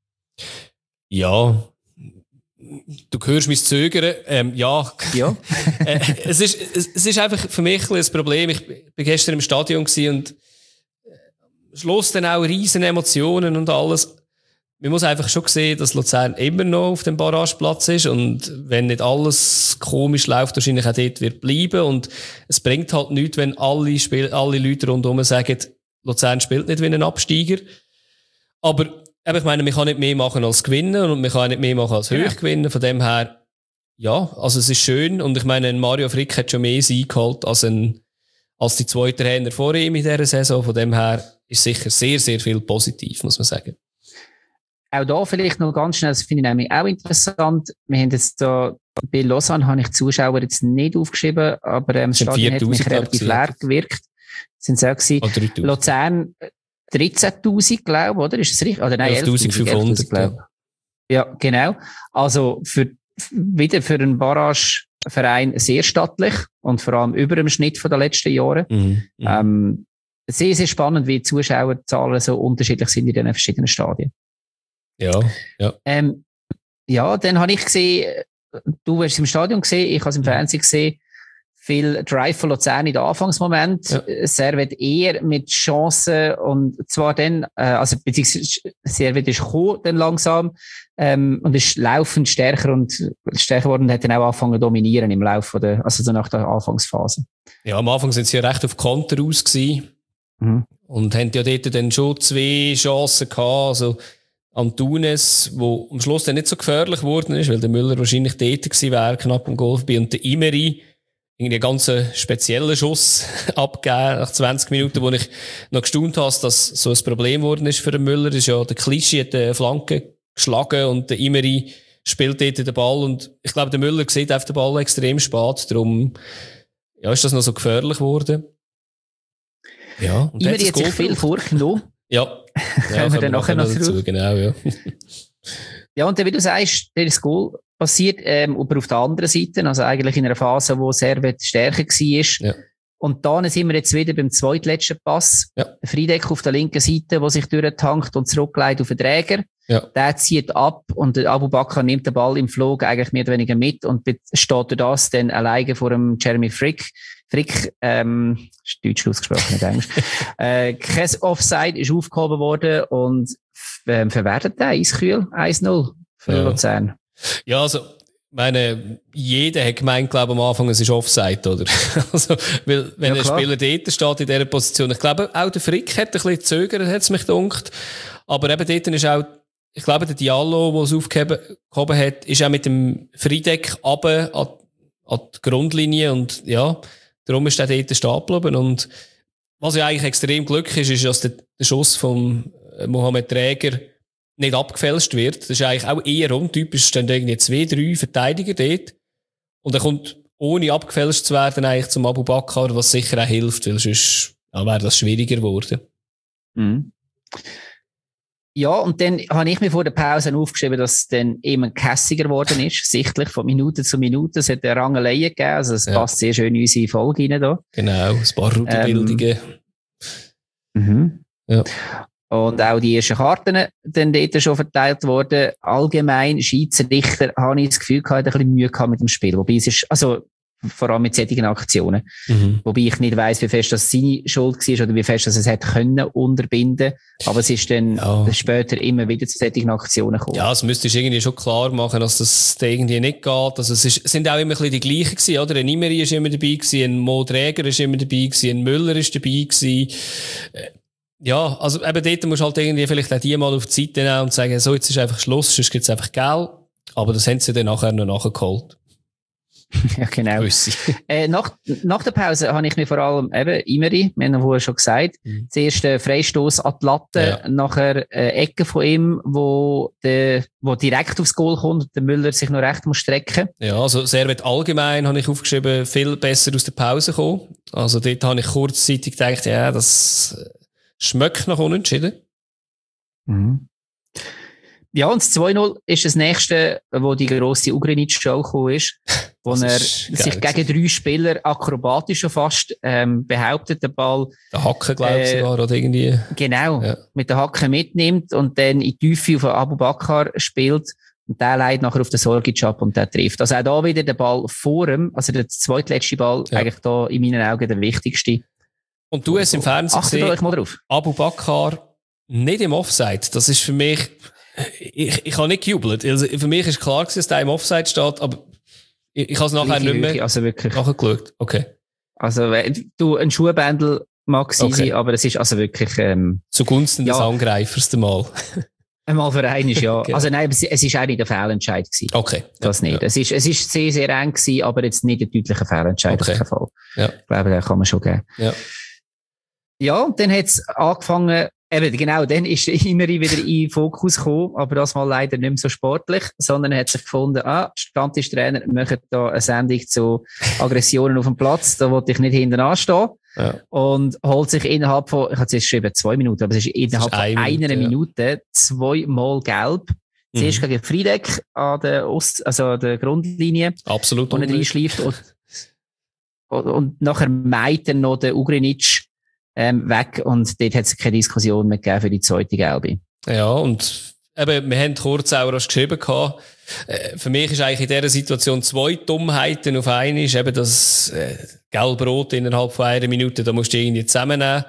Ja, du hörst mich zögern. Ähm, ja, ja. äh, es, ist, es, es ist einfach für mich ein Problem. Ich war gestern im Stadion und Schluss dann auch riesen Emotionen und alles. Man muss einfach schon sehen, dass Luzern immer noch auf dem Barrageplatz ist und wenn nicht alles komisch läuft, wahrscheinlich auch dort wird bleiben und es bringt halt nichts, wenn alle, Spiel- alle Leute rundherum sagen, Luzern spielt nicht wie ein Absteiger. Aber ich meine, man kann nicht mehr machen als gewinnen und man kann nicht mehr machen als ja. hoch gewinnen. Von dem her, ja, also es ist schön und ich meine, Mario Frick hat schon mehr Sieg geholt als, ein, als die zwei Trainer vor ihm in dieser Saison. Von dem her ist sicher sehr, sehr viel positiv, muss man sagen. Auch da vielleicht noch ganz schnell, das finde ich nämlich auch interessant. Wir haben jetzt da, bei Lausanne habe ich die Zuschauer jetzt nicht aufgeschrieben, aber ähm, das Stadion hat mich relativ leer gewirkt. Sind es auch gewesen. Luzern dreizehntausend, glaube ich, oder? Ist das richtig? Oder nein, elftausendfünfhundert, glaube ich. Ja, genau. Also für, wieder für einen Barrageverein sehr stattlich und vor allem über dem Schnitt von den letzten Jahren. Mhm, ähm, sehr, sehr spannend, wie die Zuschauerzahlen so unterschiedlich sind in den verschiedenen Stadien. Ja, ja. Ähm, ja, dann habe ich gesehen, du hast es im Stadion gesehen, ich habe es im Fernsehen gesehen, viel Drive von Luzern in den Anfangsmoment. Ja. Servet eher mit Chancen und zwar dann, äh, also beziehungsweise Servet ist gekommen, dann langsam, ähm, und ist laufend stärker und stärker geworden und hat dann auch angefangen zu dominieren im Laufe der, also so nach der Anfangsphase. Ja, am Anfang sind sie ja recht auf Konter aus gewesen. Mhm. Und haben ja dort dann schon zwei Chancen gehabt, also Antunes, wo am Schluss dann nicht so gefährlich geworden ist, weil der Müller wahrscheinlich dort gewesen wäre, knapp am Golf bei, und der Imeri irgendwie einen ganz speziellen Schuss abgegeben nach zwanzig Minuten, wo ich noch gestaunt habe, dass so ein Problem geworden ist für den Müller. Das ist ja, der Klischi hat die Flanke geschlagen und der Imeri spielt dort den Ball und ich glaube, der Müller sieht auf den Ball extrem spät, darum ja, ist das noch so gefährlich geworden. Ja, und Imeri hat sich viel vorgenommen. Ja. Ja, können wir dann nachher noch dazu, genau, ja. Ja, und dann, wie du sagst, der ist Goal passiert, ähm, aber auf der anderen Seite, also eigentlich in einer Phase, wo Servet stärker war. Ja. Und dann sind wir jetzt wieder beim zweitletzten Pass. Ja. Friedeck auf der linken Seite, der sich durchtankt und zurückleitet auf den Träger. Ja. Der zieht ab und Abu Bakr nimmt den Ball im Flug eigentlich mehr oder weniger mit und steht durch das dann alleine vor dem Jeremy Frick. Frick, ähm, ist Deutsch ausgesprochen, nicht Englisch. äh, kein Offside ist aufgehoben worden und ähm, verwertet der eiskühl eins null für ja. Luzern. Ja, also, meine, jeder hat gemeint, glaube ich, am Anfang, es ist Offside, oder? Also, weil, wenn ja, ein Spieler dort steht in dieser Position, ich glaube, auch der Frick hat ein bisschen gezögert, hat es mich gedacht. Aber eben dort ist auch, ich glaube, der Diallo, der es aufgehoben hat, ist auch mit dem Friedeck runter an, an die Grundlinie und, ja, darum ist er dort stehen geblieben. Und was ja eigentlich extrem glücklich ist, ist, dass der, der Schuss von Mohamed Träger nicht abgefälscht wird. Das ist eigentlich auch eher untypisch. Es stehen irgendwie zwei, drei Verteidiger dort. Und er kommt, ohne abgefälscht zu werden, eigentlich zum Abu Bakr, was sicher auch hilft, weil sonst ja, wäre das schwieriger geworden. Mhm. Ja, und dann habe ich mir vor der Pause aufgeschrieben, dass es dann immer kässiger geworden ist, sichtlich von Minute zu Minute. Es hat eine Rangelei gegeben, also es ja. passt sehr schön in unsere Folge rein da. Genau, ein paar Rudelbildungen. Ähm, mhm. Ja. Und auch die ersten Karten dann dort schon verteilt worden. Allgemein, Schiedsrichter, habe ich das Gefühl gehabt, ein bisschen Mühe gehabt mit dem Spiel. Wobei es ist, also, vor allem mit solchen Aktionen. Mhm. Wobei ich nicht weiss, wie fest das seine Schuld war oder wie fest das es hätte können unterbinden. Aber es ist dann ja. später immer wieder zu solchen Aktionen gekommen. Ja, es müsstest du irgendwie schon klar machen, dass das irgendwie nicht geht. Also es ist, sind auch immer ein bisschen die gleichen gewesen, oder? Ein Imeri ist immer dabei gewesen, ein Mo Träger ist immer dabei gewesen, ein Müller ist dabei gewesen. Ja, also eben dort musst du halt irgendwie vielleicht auch die mal auf die Seite nehmen und sagen, so, jetzt ist einfach Schluss, sonst gibt's einfach Geld. Aber das haben sie dann nachher noch nachgeholt. Ja, genau. Äh, nach, nach der Pause habe ich mir vor allem eben Imeri, wir haben vorher schon gesagt, mhm. zuerst äh, Freistoß an die Latte, ja. nachher äh, Ecke von ihm, wo, der, wo direkt aufs Goal kommt und der Müller sich noch recht muss strecken. Ja, also Servet allgemein habe ich aufgeschrieben, viel besser aus der Pause kommen. Also dort habe ich kurzzeitig gedacht, ja, das schmeckt nach unentschieden. Mhm. Ja, und das zwei null ist das nächste, wo die grosse Ugrinic-Show gekommen ist, wo er sich gegen drei Spieler akrobatisch schon fast ähm, behauptet, den Ball. Der Hacken, glaube ich, äh, sogar, oder irgendwie. Genau, ja. mit der Hacke mitnimmt und dann in die Tiefe auf Abu Bakr spielt und der leitet nachher auf den Sorgic ab und der trifft. Also auch da wieder der Ball vor ihm, also der zweitletzte Ball, ja. eigentlich da in meinen Augen der wichtigste. Und du hast im Fernsehen Achtet gesehen, euch mal drauf. Abu Bakr nicht im Offside. Das ist für mich... Ich, ich habe nicht gejubelt. Also für mich ist klar gewesen, dass der im Offside steht, aber ich, ich habe es nachher nicht mehr also wirklich. nachgeschaut. Okay. Also du, ein Schuhbändel mag sein, okay. aber es ist also wirklich... Ähm, zugunsten ja, des Angreifers mal. Einmal für einen ist, ja. Okay. Also nein, es ist auch nicht ein Fehlentscheid gewesen. Okay. Das nicht. Ja. Es ist, es ist sehr, sehr eng gewesen, aber jetzt nicht ein deutlicher Fehlentscheid okay. auf jeden Fall. Ja. Ich glaube, den kann man schon geben. Ja. Ja, und dann hat es angefangen, eben genau, dann ist Imeri wieder in den Fokus gekommen, aber das mal leider nicht mehr so sportlich, sondern er hat sich gefunden, ah, Stammtischtrainer, machen da eine Sendung zu Aggressionen auf dem Platz, da wollte ich nicht hinten anstehen. Ja. Und holt sich innerhalb von, ich habe jetzt geschrieben zwei Minuten, aber es ist innerhalb ist eine von einer Minute, Minute ja. zweimal gelb. Mhm. Zuerst gegen Friedeck an der Ost, also an der Grundlinie. Absolut. Wo er reinschleift. Und, und, und nachher meint er noch den Ugrinic ähm, weg und dort hat es keine Diskussion mehr gegeben für die zweite Gelbe. Ja, und eben, wir haben kurz auch was geschrieben gehabt. Äh, für mich ist eigentlich in dieser Situation zwei Dummheiten auf einmal, ist eben das äh, Gelb-Rot innerhalb von einer Minute, da musst du irgendwie zusammennehmen.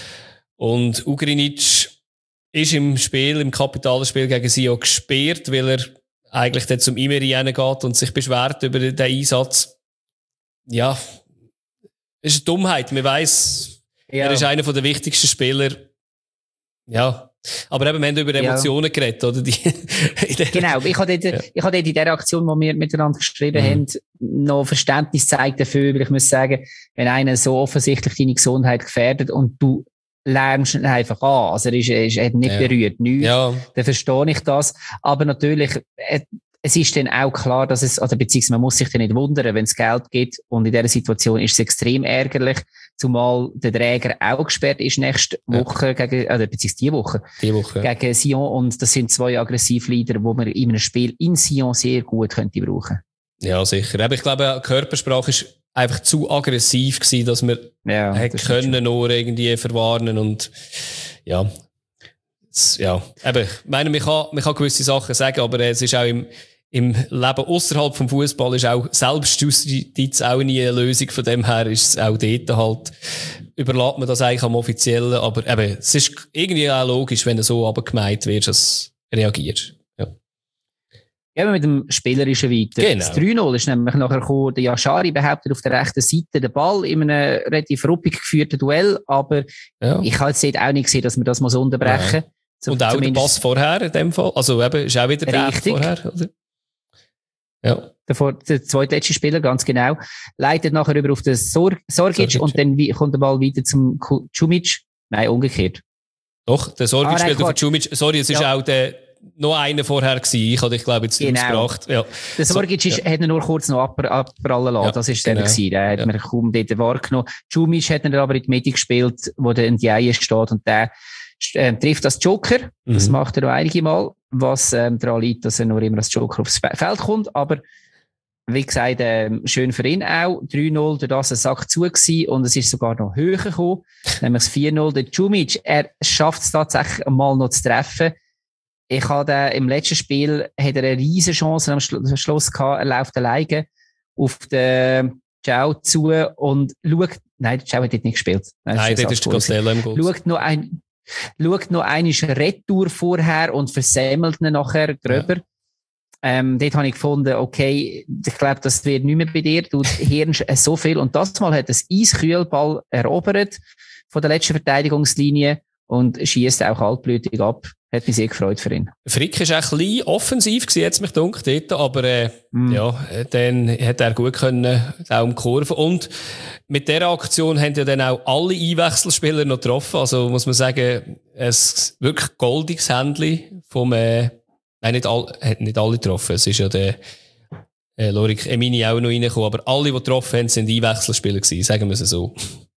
Und Ugrinic ist im Spiel, im Kapitalspiel gegen Sion gesperrt, weil er eigentlich dann zum Imeri geht und sich beschwert über den Einsatz. Ja, ist eine Dummheit. Man weiss, ja. Er ist einer der wichtigsten Spieler. Ja. Aber eben, wir haben über Emotionen ja. geredet, oder? Die genau. Ich habe dort, ja. ich habe dort in der Aktion, die wir miteinander geschrieben mhm. haben, noch Verständnis gezeigt dafür, weil ich muss sagen, wenn einer so offensichtlich deine Gesundheit gefährdet und du lärmst ihn einfach an, also er ist, er ist, er hat nicht ja. berührt, nichts, ja. dann verstehe ich das. Aber natürlich, es ist dann auch klar, dass es, oder beziehungsweise man muss sich dann nicht wundern, wenn es Geld gibt. Und in dieser Situation ist es extrem ärgerlich, zumal der Träger auch gesperrt ist nächste Woche ja. gegen, oder beziehungsweise die Woche, die Woche gegen Sion. Und das sind zwei Aggressivleader, die man in einem Spiel in Sion sehr gut könnte brauchen. Ja, sicher. Aber ich glaube, die Körpersprache ist einfach zu aggressiv gewesen, dass wir ja, hätte können nur irgendwie verwarnen und ja. Ja, eben, ich meine, man kann, man kann gewisse Sachen sagen, aber es ist auch im, im Leben außerhalb vom Fußball ist auch Selbstjustiz auch nie eine Lösung. Von dem her ist es auch dort halt, überlässt man das eigentlich am Offiziellen, aber eben, es ist irgendwie auch logisch, wenn du so abgemeint wirst, dass du reagierst. Ja. Gehen wir mit dem Spielerischen weiter. Genau. Das drei null ist nämlich nachher gekommen, der Yashari behauptet auf der rechten Seite den Ball in einem relativ ruppig geführten Duell, aber ja. ich habe jetzt auch nicht gesehen, dass wir das mal so unterbrechen. Ja. So, und auch der Pass vorher in dem Fall. Also eben, ist auch wieder der vorher, oder? Ja. Der, vor, der zweitletzte Spieler, ganz genau. Leitet nachher über auf den Sor- Sorgic, Sorgic und dann wie, kommt der Ball wieder zum Čumić. Nein, umgekehrt. Doch, der Sorgic ah, spielt auf den Čumić. Sorry, es ist ja. auch der, noch einer vorher gewesen. Ich hatte dich, glaube ich, jetzt genau. ausgebracht. Ja. Der Sorgic so, ja. hat ihn nur kurz noch abprallen lassen. Ja, das ist genau. der gewesen. Der hat ja. man kaum dort wahrgenommen. Čumić hat ihn aber in die Mitte gespielt, wo der Ndiaye steht und der Ähm, trifft als Joker, mhm. das macht er noch einige Mal, was ähm, daran liegt, dass er nur immer als Joker aufs Feld kommt, aber wie gesagt, ähm, schön für ihn auch, drei null, durch das ein Sack zu gewesen und es ist sogar noch höher gekommen, nämlich das vier null, der Čumić, er schafft es tatsächlich mal noch zu treffen. Ich habe den, im letzten Spiel hat er eine riesen Chance am Schlu- Schluss gehabt, er läuft alleine auf den Ciao zu und schaut, nein, der Ciao hat dort nicht gespielt. Nein, nein dort ist der Costello im Goal. Schaut noch ein, Schaut noch einmal Retour vorher und versemmelt ihn nachher gröber. Ja. Ähm, dort habe ich gefunden, okay, ich glaube, das wird nicht mehr bei dir. Du hirnst so viel. Und das Mal hat das Eiskühlball erobert von der letzten Verteidigungslinie und schießt auch kaltblütig ab. Hat mich sehr gefreut für ihn. Frick war ein bisschen offensiv gewesen, jetzt mich dunkt dort, aber äh, mm. ja, dann hat er gut können, auch um Kurve. Und mit dieser Aktion haben ja dann auch alle Einwechselspieler noch getroffen. Also muss man sagen, ein wirklich goldiges Händchen vom, äh, nein, nicht, all, hat nicht alle getroffen. Es ist ja der äh, Lorik Emini auch noch reingekommen, aber alle, die getroffen haben, sind Einwechselspieler gewesen, sagen wir es so.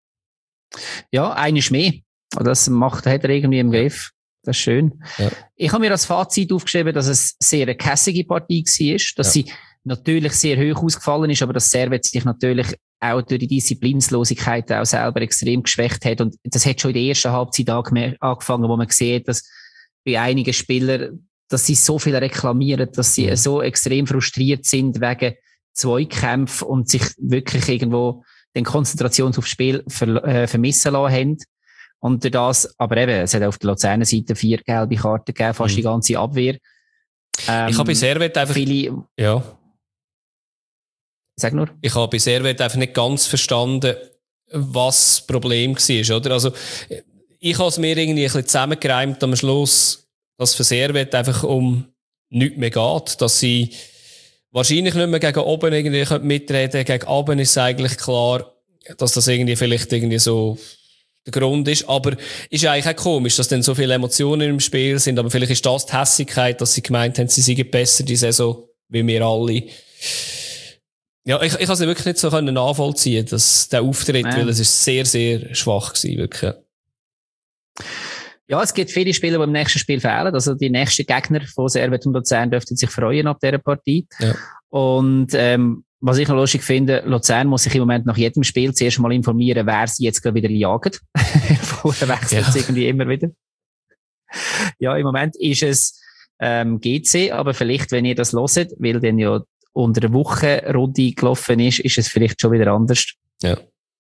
Ja, einer ist mehr. Das macht, hat er irgendwie im Griff. Das ist schön. Ja. Ich habe mir als Fazit aufgeschrieben, dass es sehr eine kässige Partie war, dass ja. sie natürlich sehr hoch ausgefallen ist, aber dass Servet sich natürlich auch durch die Disziplinlosigkeit auch selber extrem geschwächt hat. Und das hat schon in der ersten Halbzeit angefangen, wo man sieht, dass bei einigen Spielern, dass sie so viel reklamieren, dass sie mhm. so extrem frustriert sind wegen Zweikämpfen und sich wirklich irgendwo den Konzentrations aufs Spiel ver- äh, vermissen lassen haben. Und durch das, aber eben, es hat auf der Luzerner Seite vier gelbe Karten gegeben, fast mhm. die ganze Abwehr. Ähm, ich habe bei Servet einfach, viele, ja. Sag nur. Ich habe bei Servet einfach nicht ganz verstanden, was das Problem war, oder? Also, ich habe es mir irgendwie ein bisschen zusammengereimt am Schluss, dass für Servet einfach um nichts mehr geht, dass sie wahrscheinlich nicht mehr gegen oben irgendwie mitreden können. Gegen oben ist es eigentlich klar, dass das irgendwie vielleicht irgendwie so der Grund ist. Aber ist eigentlich auch komisch, dass dann so viele Emotionen im Spiel sind. Aber vielleicht ist das die Hässigkeit, dass sie gemeint haben, sie seien besser die Saison, wie wir alle. Ja, ich, ich kann es wirklich nicht so nachvollziehen, dass der Auftritt, ja. weil es ist sehr, sehr schwach gewesen, wirklich. Ja, es gibt viele Spieler, die im nächsten Spiel fehlen. Also die nächsten Gegner von Servet und Luzern dürften sich freuen ab dieser Partie. Ja. Und ähm, was ich noch lustig finde, Luzern muss sich im Moment nach jedem Spiel zuerst mal informieren, wer sie jetzt gerade wieder jagen. Vorher wechselt es ja. irgendwie immer wieder. Ja, im Moment ist es ähm, G C, aber vielleicht, wenn ihr das hört, weil dann ja unter der Woche Runde gelaufen ist, ist es vielleicht schon wieder anders. Ja.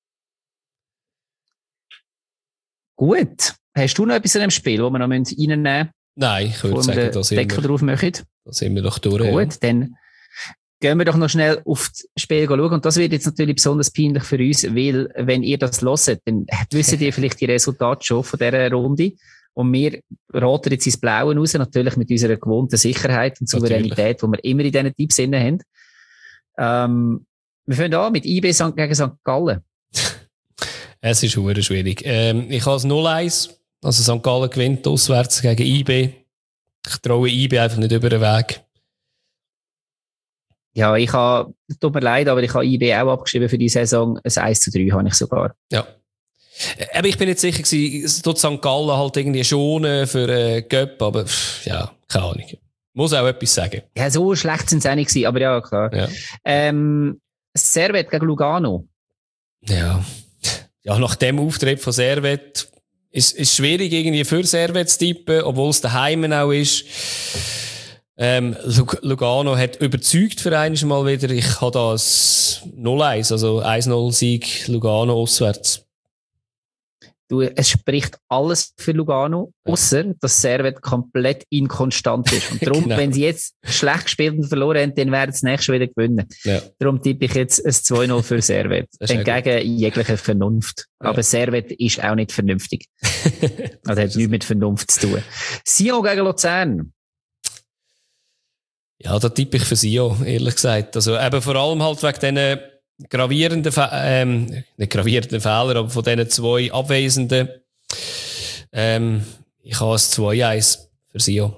Gut. Hast du noch etwas in dem Spiel, das wir noch reinnehmen müssen? Nein, ich würde sagen, da sind, Deckel wir, drauf machen? da sind wir doch durch. Gut, ja. Dann gehen wir doch noch schnell auf das Spiel schauen. Und das wird jetzt natürlich besonders peinlich für uns, weil, wenn ihr das hört, dann wisst ihr vielleicht die Resultate schon von dieser Runde. Und wir raten jetzt ins Blaue raus, natürlich mit unserer gewohnten Sicherheit und Souveränität, die wir immer in diesen Tipps haben. Ähm, wir fangen an mit I B gegen Sankt Gallen. Es ist verdammt schwierig. Ähm, ich habe es null eins. Also Sankt Gallen gewinnt auswärts gegen I B. Ich traue I B einfach nicht über den Weg. Ja, ich habe, tut mir leid, aber ich habe I B auch abgeschrieben für die Saison. Ein eins zu drei habe ich sogar. Ja. Aber ich bin nicht sicher gewesen, es tut Sankt Gallen halt irgendwie schonen für äh, Göpp, aber pff, ja, keine Ahnung. Muss auch etwas sagen. Ja, so schlecht sind sie auch nicht gewesen, aber ja, klar. Ja. Ähm, Servet gegen Lugano. Ja. Ja, nach dem Auftritt von Servet ist es schwierig, irgendwie für Servet zu tippen, obwohl es daheim auch ist. Ähm, Lugano hat überzeugt für einmal mal wieder. Ich habe da ein null eins, also eins null Sieg Lugano auswärts. Du, es spricht alles für Lugano, außer dass Servet komplett inkonstant ist. Und darum, genau. Wenn sie jetzt schlecht gespielt und verloren haben, dann werden sie nächstes wieder gewinnen. Ja. Darum tippe ich jetzt ein zwei null für Servet. Entgegen jeglicher Vernunft. Ja. Aber Servet ist auch nicht vernünftig. Also hat nichts mit Vernunft zu tun. Sion gegen Luzern. Ja, da tippe ich für Sion, ehrlich gesagt. Also eben vor allem halt wegen diesen gravierenden, ähm, nicht gravierenden Fehler, aber von diesen zwei Abwesenden. Ähm, ich habe ein zwei eins für Sion.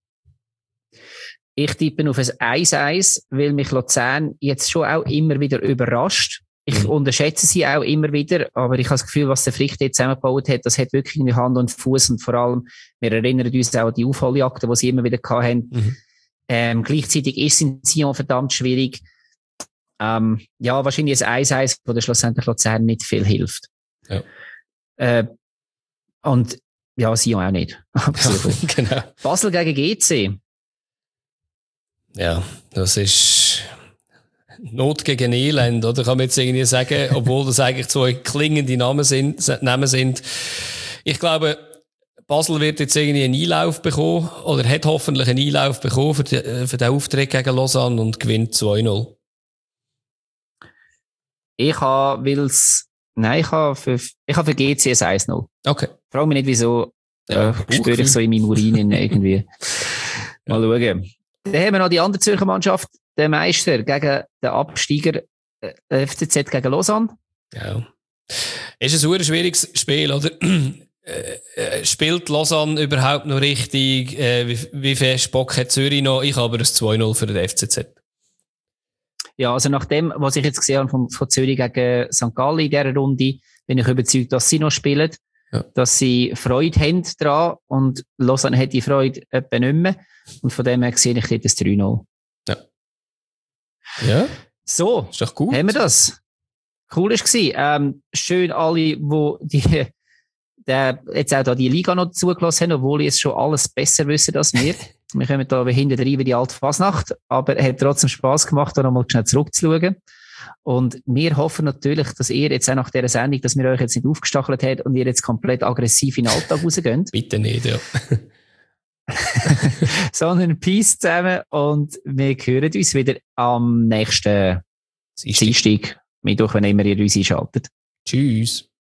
Ich tippe auf ein eins eins, weil mich Luzern jetzt schon auch immer wieder überrascht. Ich mhm. unterschätze sie auch immer wieder, aber ich habe das Gefühl, was der Frick dort zusammengebaut hat, das hat wirklich in die Hand und Fuß und vor allem, wir erinnern uns auch an die Aufholjagden, die sie immer wieder hatten. Mhm. Ähm, gleichzeitig ist es in Sion verdammt schwierig. Ähm, ja, wahrscheinlich ein eins eins, wo der schlussendlich Luzern nicht viel hilft. Ja. Äh, und ja, Sion auch nicht. Genau. Basel gegen G C. Ja, das ist Not gegen Elend, oder? Kann man jetzt irgendwie sagen, obwohl das eigentlich zwei klingende Namen sind, Namen sind. Ich glaube, Basel wird jetzt irgendwie einen Einlauf bekommen, oder hat hoffentlich einen Einlauf bekommen für, die, für den Auftritt gegen Lausanne und gewinnt zwei null. Ich habe, weil's, nein, ich habe für, ich habe für G C ein eins null. Okay. Frage mich nicht, wieso. Ja, äh, spüre ich so in meinem Urin irgendwie. Mal schauen. Dann haben wir noch die andere Zürcher Mannschaft, der Meister gegen den Absteiger äh, F C Z gegen Lausanne. Ja. Ist ein super schwieriges Spiel, oder? Äh, spielt Lausanne überhaupt noch richtig? Äh, wie, wie viel Bock hat Zürich noch? Ich habe aber ein zwei null für den F C Z. Ja, also nach dem, was ich jetzt gesehen habe von, von Zürich gegen Sankt Gallen in dieser Runde, bin ich überzeugt, dass sie noch spielen, ja. Dass sie Freude haben daran und Lausanne hat die Freude etwa nicht mehr. Und von dem her sehe ich dort das drei null. Ja. Ja. So. Ist doch gut. Haben wir das. Cool war es. Ähm, schön alle, wo die, der, jetzt auch da die Liga noch zugelassen haben, obwohl ich es schon alles besser wissen als wir. Wir kommen da hinten rein wie die alte Fasnacht, aber es hat trotzdem Spass gemacht, da nochmal schnell zurückzuschauen. Und wir hoffen natürlich, dass ihr jetzt auch nach dieser Sendung, dass wir euch jetzt nicht aufgestachelt habt und ihr jetzt komplett aggressiv in den Alltag rausgeht. Bitte nicht, ja. Sondern Peace zusammen und wir hören uns wieder am nächsten Dienstag, Mittwoch, wenn immer ihr uns einschaltet. Tschüss.